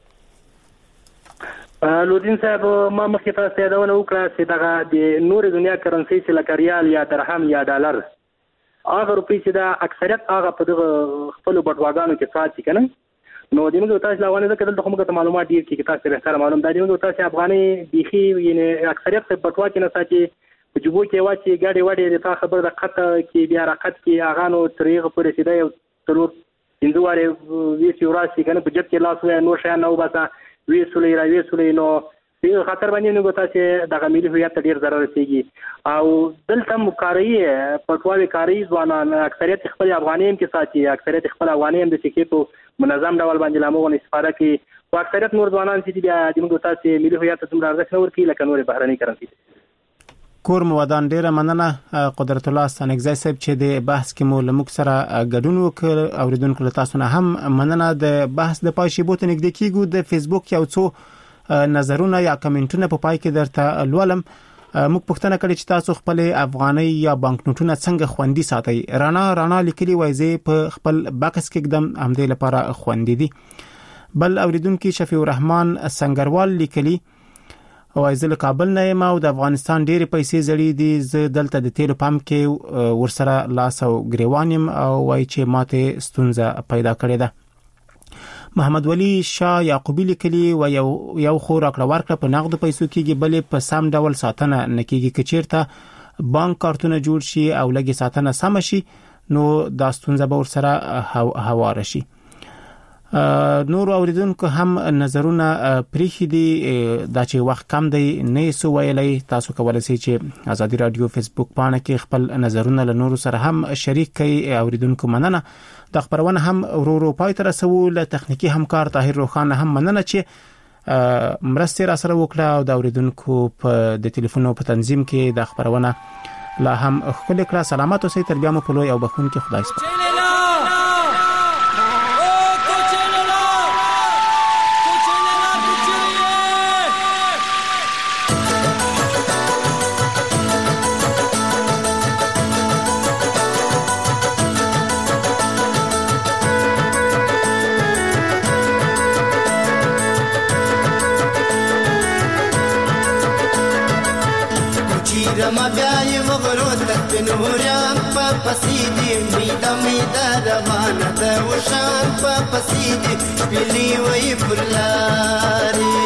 [SPEAKER 20] لودین صاحب ما مخکې تاسو ته دا وکړه چې دغه د نور دنیا کرنسي چې لکه ریال یا درهم یا ډالر هغه روپی چې دا اکثریت هغه په دغه خپل بټواګانو کې ساتي کنه نو د موږ تاسو لاونه ده کله کومه معلومات ډیر کې تاسو به سره معلوم دی موږ تاسو افغاني بيخي یعنی اکثریت په بټوا کې نه ساتي په جوبو کې واچي ګاډي وړي د تا خبر د خط کې بیا رقت کې اغانو طریق پر رسیدای او تلور هندواره وی سیوراسي کنه په جب کې لاس وای نو شای نو باسا وی سولې را وی سولې نو په خطر باندې نو تاسو د ملي هویت ډیر ضرر رسیږي او دلته مقاري پټوالي کاری ځوانان اکثریت خپل افغانیم کې ساتي اکثریت خپل افغانیم د سکیتو منظم ډول باندې لامونه استفاده کوي او اکثریت نور ځوانان چې د موږ تاسو ملي هویت څخه ارزښت نور کوي لکه نور بهرني کرنسي
[SPEAKER 6] کور مودان ډیره مننه قدرت الله ستانګزی صاحب چې د بحث کې مو لمک سره ګډون وکړ اوریدونکو له تاسو نه هم مننه د بحث د پای شی بوت نږدې کیږو د فیسبوک یو څو نظرونه یا کمنټونه په پای کې درته لولم موږ پوښتنه کړې چې تاسو خپل افغاني یا بانک نوټونه څنګه خوندي ساتي رانا رانا لیکلي وایي په خپل باکس کې قدم همدې لپاره خوندي دي بل اوریدونکو شفیع الرحمن سنگروال لیکلي وایي زه له کابل نه یم او د افغانستان ډېرې پیسې زړې دي زه دلته د تیلو پمپ کې ورسره لاس او ګریوان یم او وایي چې ماته ستونزه پیدا کړې ده محمد ولی شاه یعقوبی لیکلي و یو یو خو راکړه ورکړه په نقد پیسو کېږي بلې په سم ډول ساتنه نه کېږي که چیرته بانک کارتونه جوړ شي او لګي ساتنه سم شي نو دا ستونزه به ورسره هواره شي نور اوریدونکو هم نظرونه پریخي دي دا چې وخت کم دی نه سو ویلای تاسو کولای شئ چې ازادي رادیو فیسبوک باندې کې خپل نظرونه له نورو سره هم شریک کړئ اوریدونکو مننه د خبرونه هم ورو پای تر سو له تخنیکی همکار طاهر روخان هم مننه چې مرسته را سره وکړه او د اوریدونکو په د ټلیفون په تنظیم کې د خبرونه لا هم خپل کړه سلامات اوسئ تر بیا مو په لوی او بخون کې خدای سپارم
[SPEAKER 1] رما بیای وغرو تک نوران پا پسیدی میدا میدا روانه ده وشان پا پسیدی بلی وی پرلاری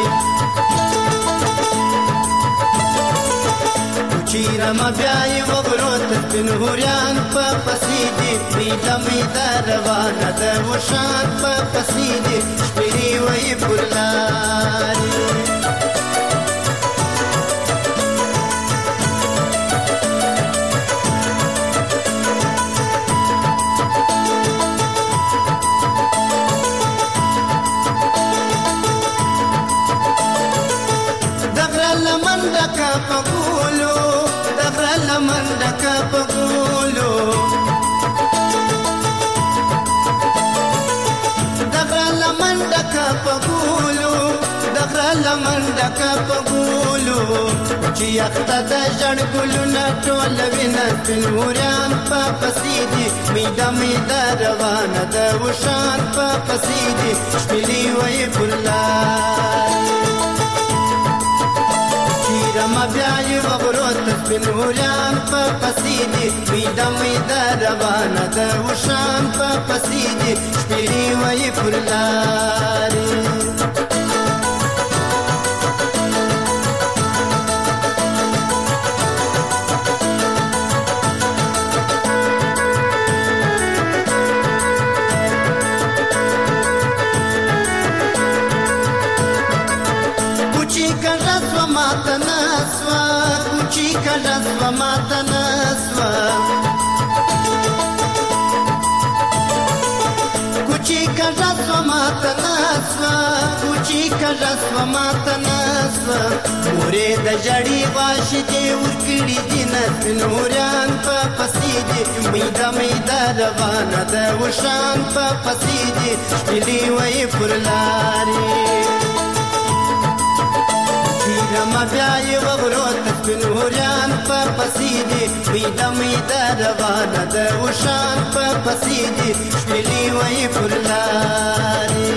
[SPEAKER 1] کچی رما بیای وغرو تک نوران پا پسیدی میدا میدا روانه ده وشان پا پسیدی بلی وی پرلاری پغولو دغرا لمندکا پغولو دغرا لمندکا پغولو دغرا لمندکا پغولو چې یخته د ژړ ګلونه ټول وینه نوران په پسیدي میدا میدا روانه د وشان په پسیدي شپلی وی ګلان رما بیای وغرو تک نوران پا پسیدی میدا میدا روانه ده وشان پا پسیدی شپیری وی پرلاری Kajasva mata nasva Kuchi kajasva mata nasva Kuchi kajasva mata nasva Mure da jari vashi de urkidi dinat Nuryan pa pasidi Mida mida ravana da ushan pa pasidi Shpili vai purlari رما بیای وغرو تک نوران پا پسیدی میدا میدا روانه ده وشان پا پسیدی شپلی وی پرلاری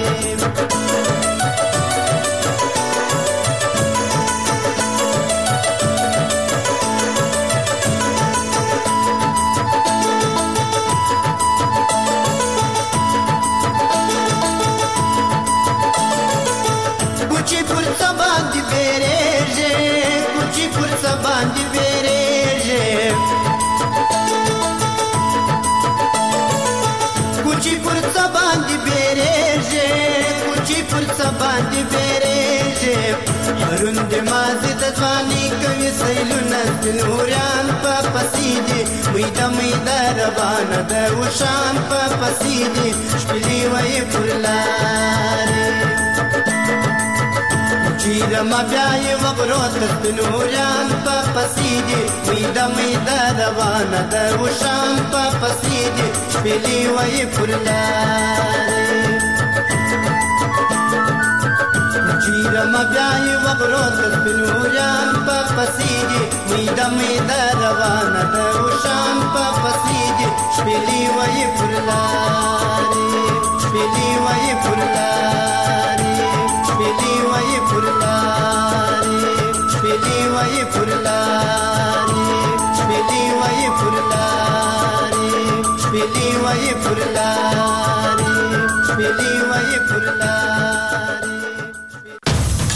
[SPEAKER 1] Kuchi pur sabandi bereje Kuchi pur sabandi bereje Kuchi pur sabandi bereje Kuchi pur sabandi bereje روند مازی د ځواني کوي سیلونه سپینوریان په پسیدي میده میده روانه د وشان په پسیدي شپلي وای پر لارې چیرې ما بیا یې وغرو ته سپینوریان په پسیدي میده میده روانه د وشان په پسیدي شپلي وای پر لارې چیرې ما بیا یې وغرو ته سپینوریان په پسیدي میده میده روانه د وشان په پسیدي شپلي وای پر لارې شپلي وای پر لارې شپلي وای پر لارې شپلي وای پر لارې شپلي وای پر لارې شپلي وای پر لارې شپلي وای پر لارې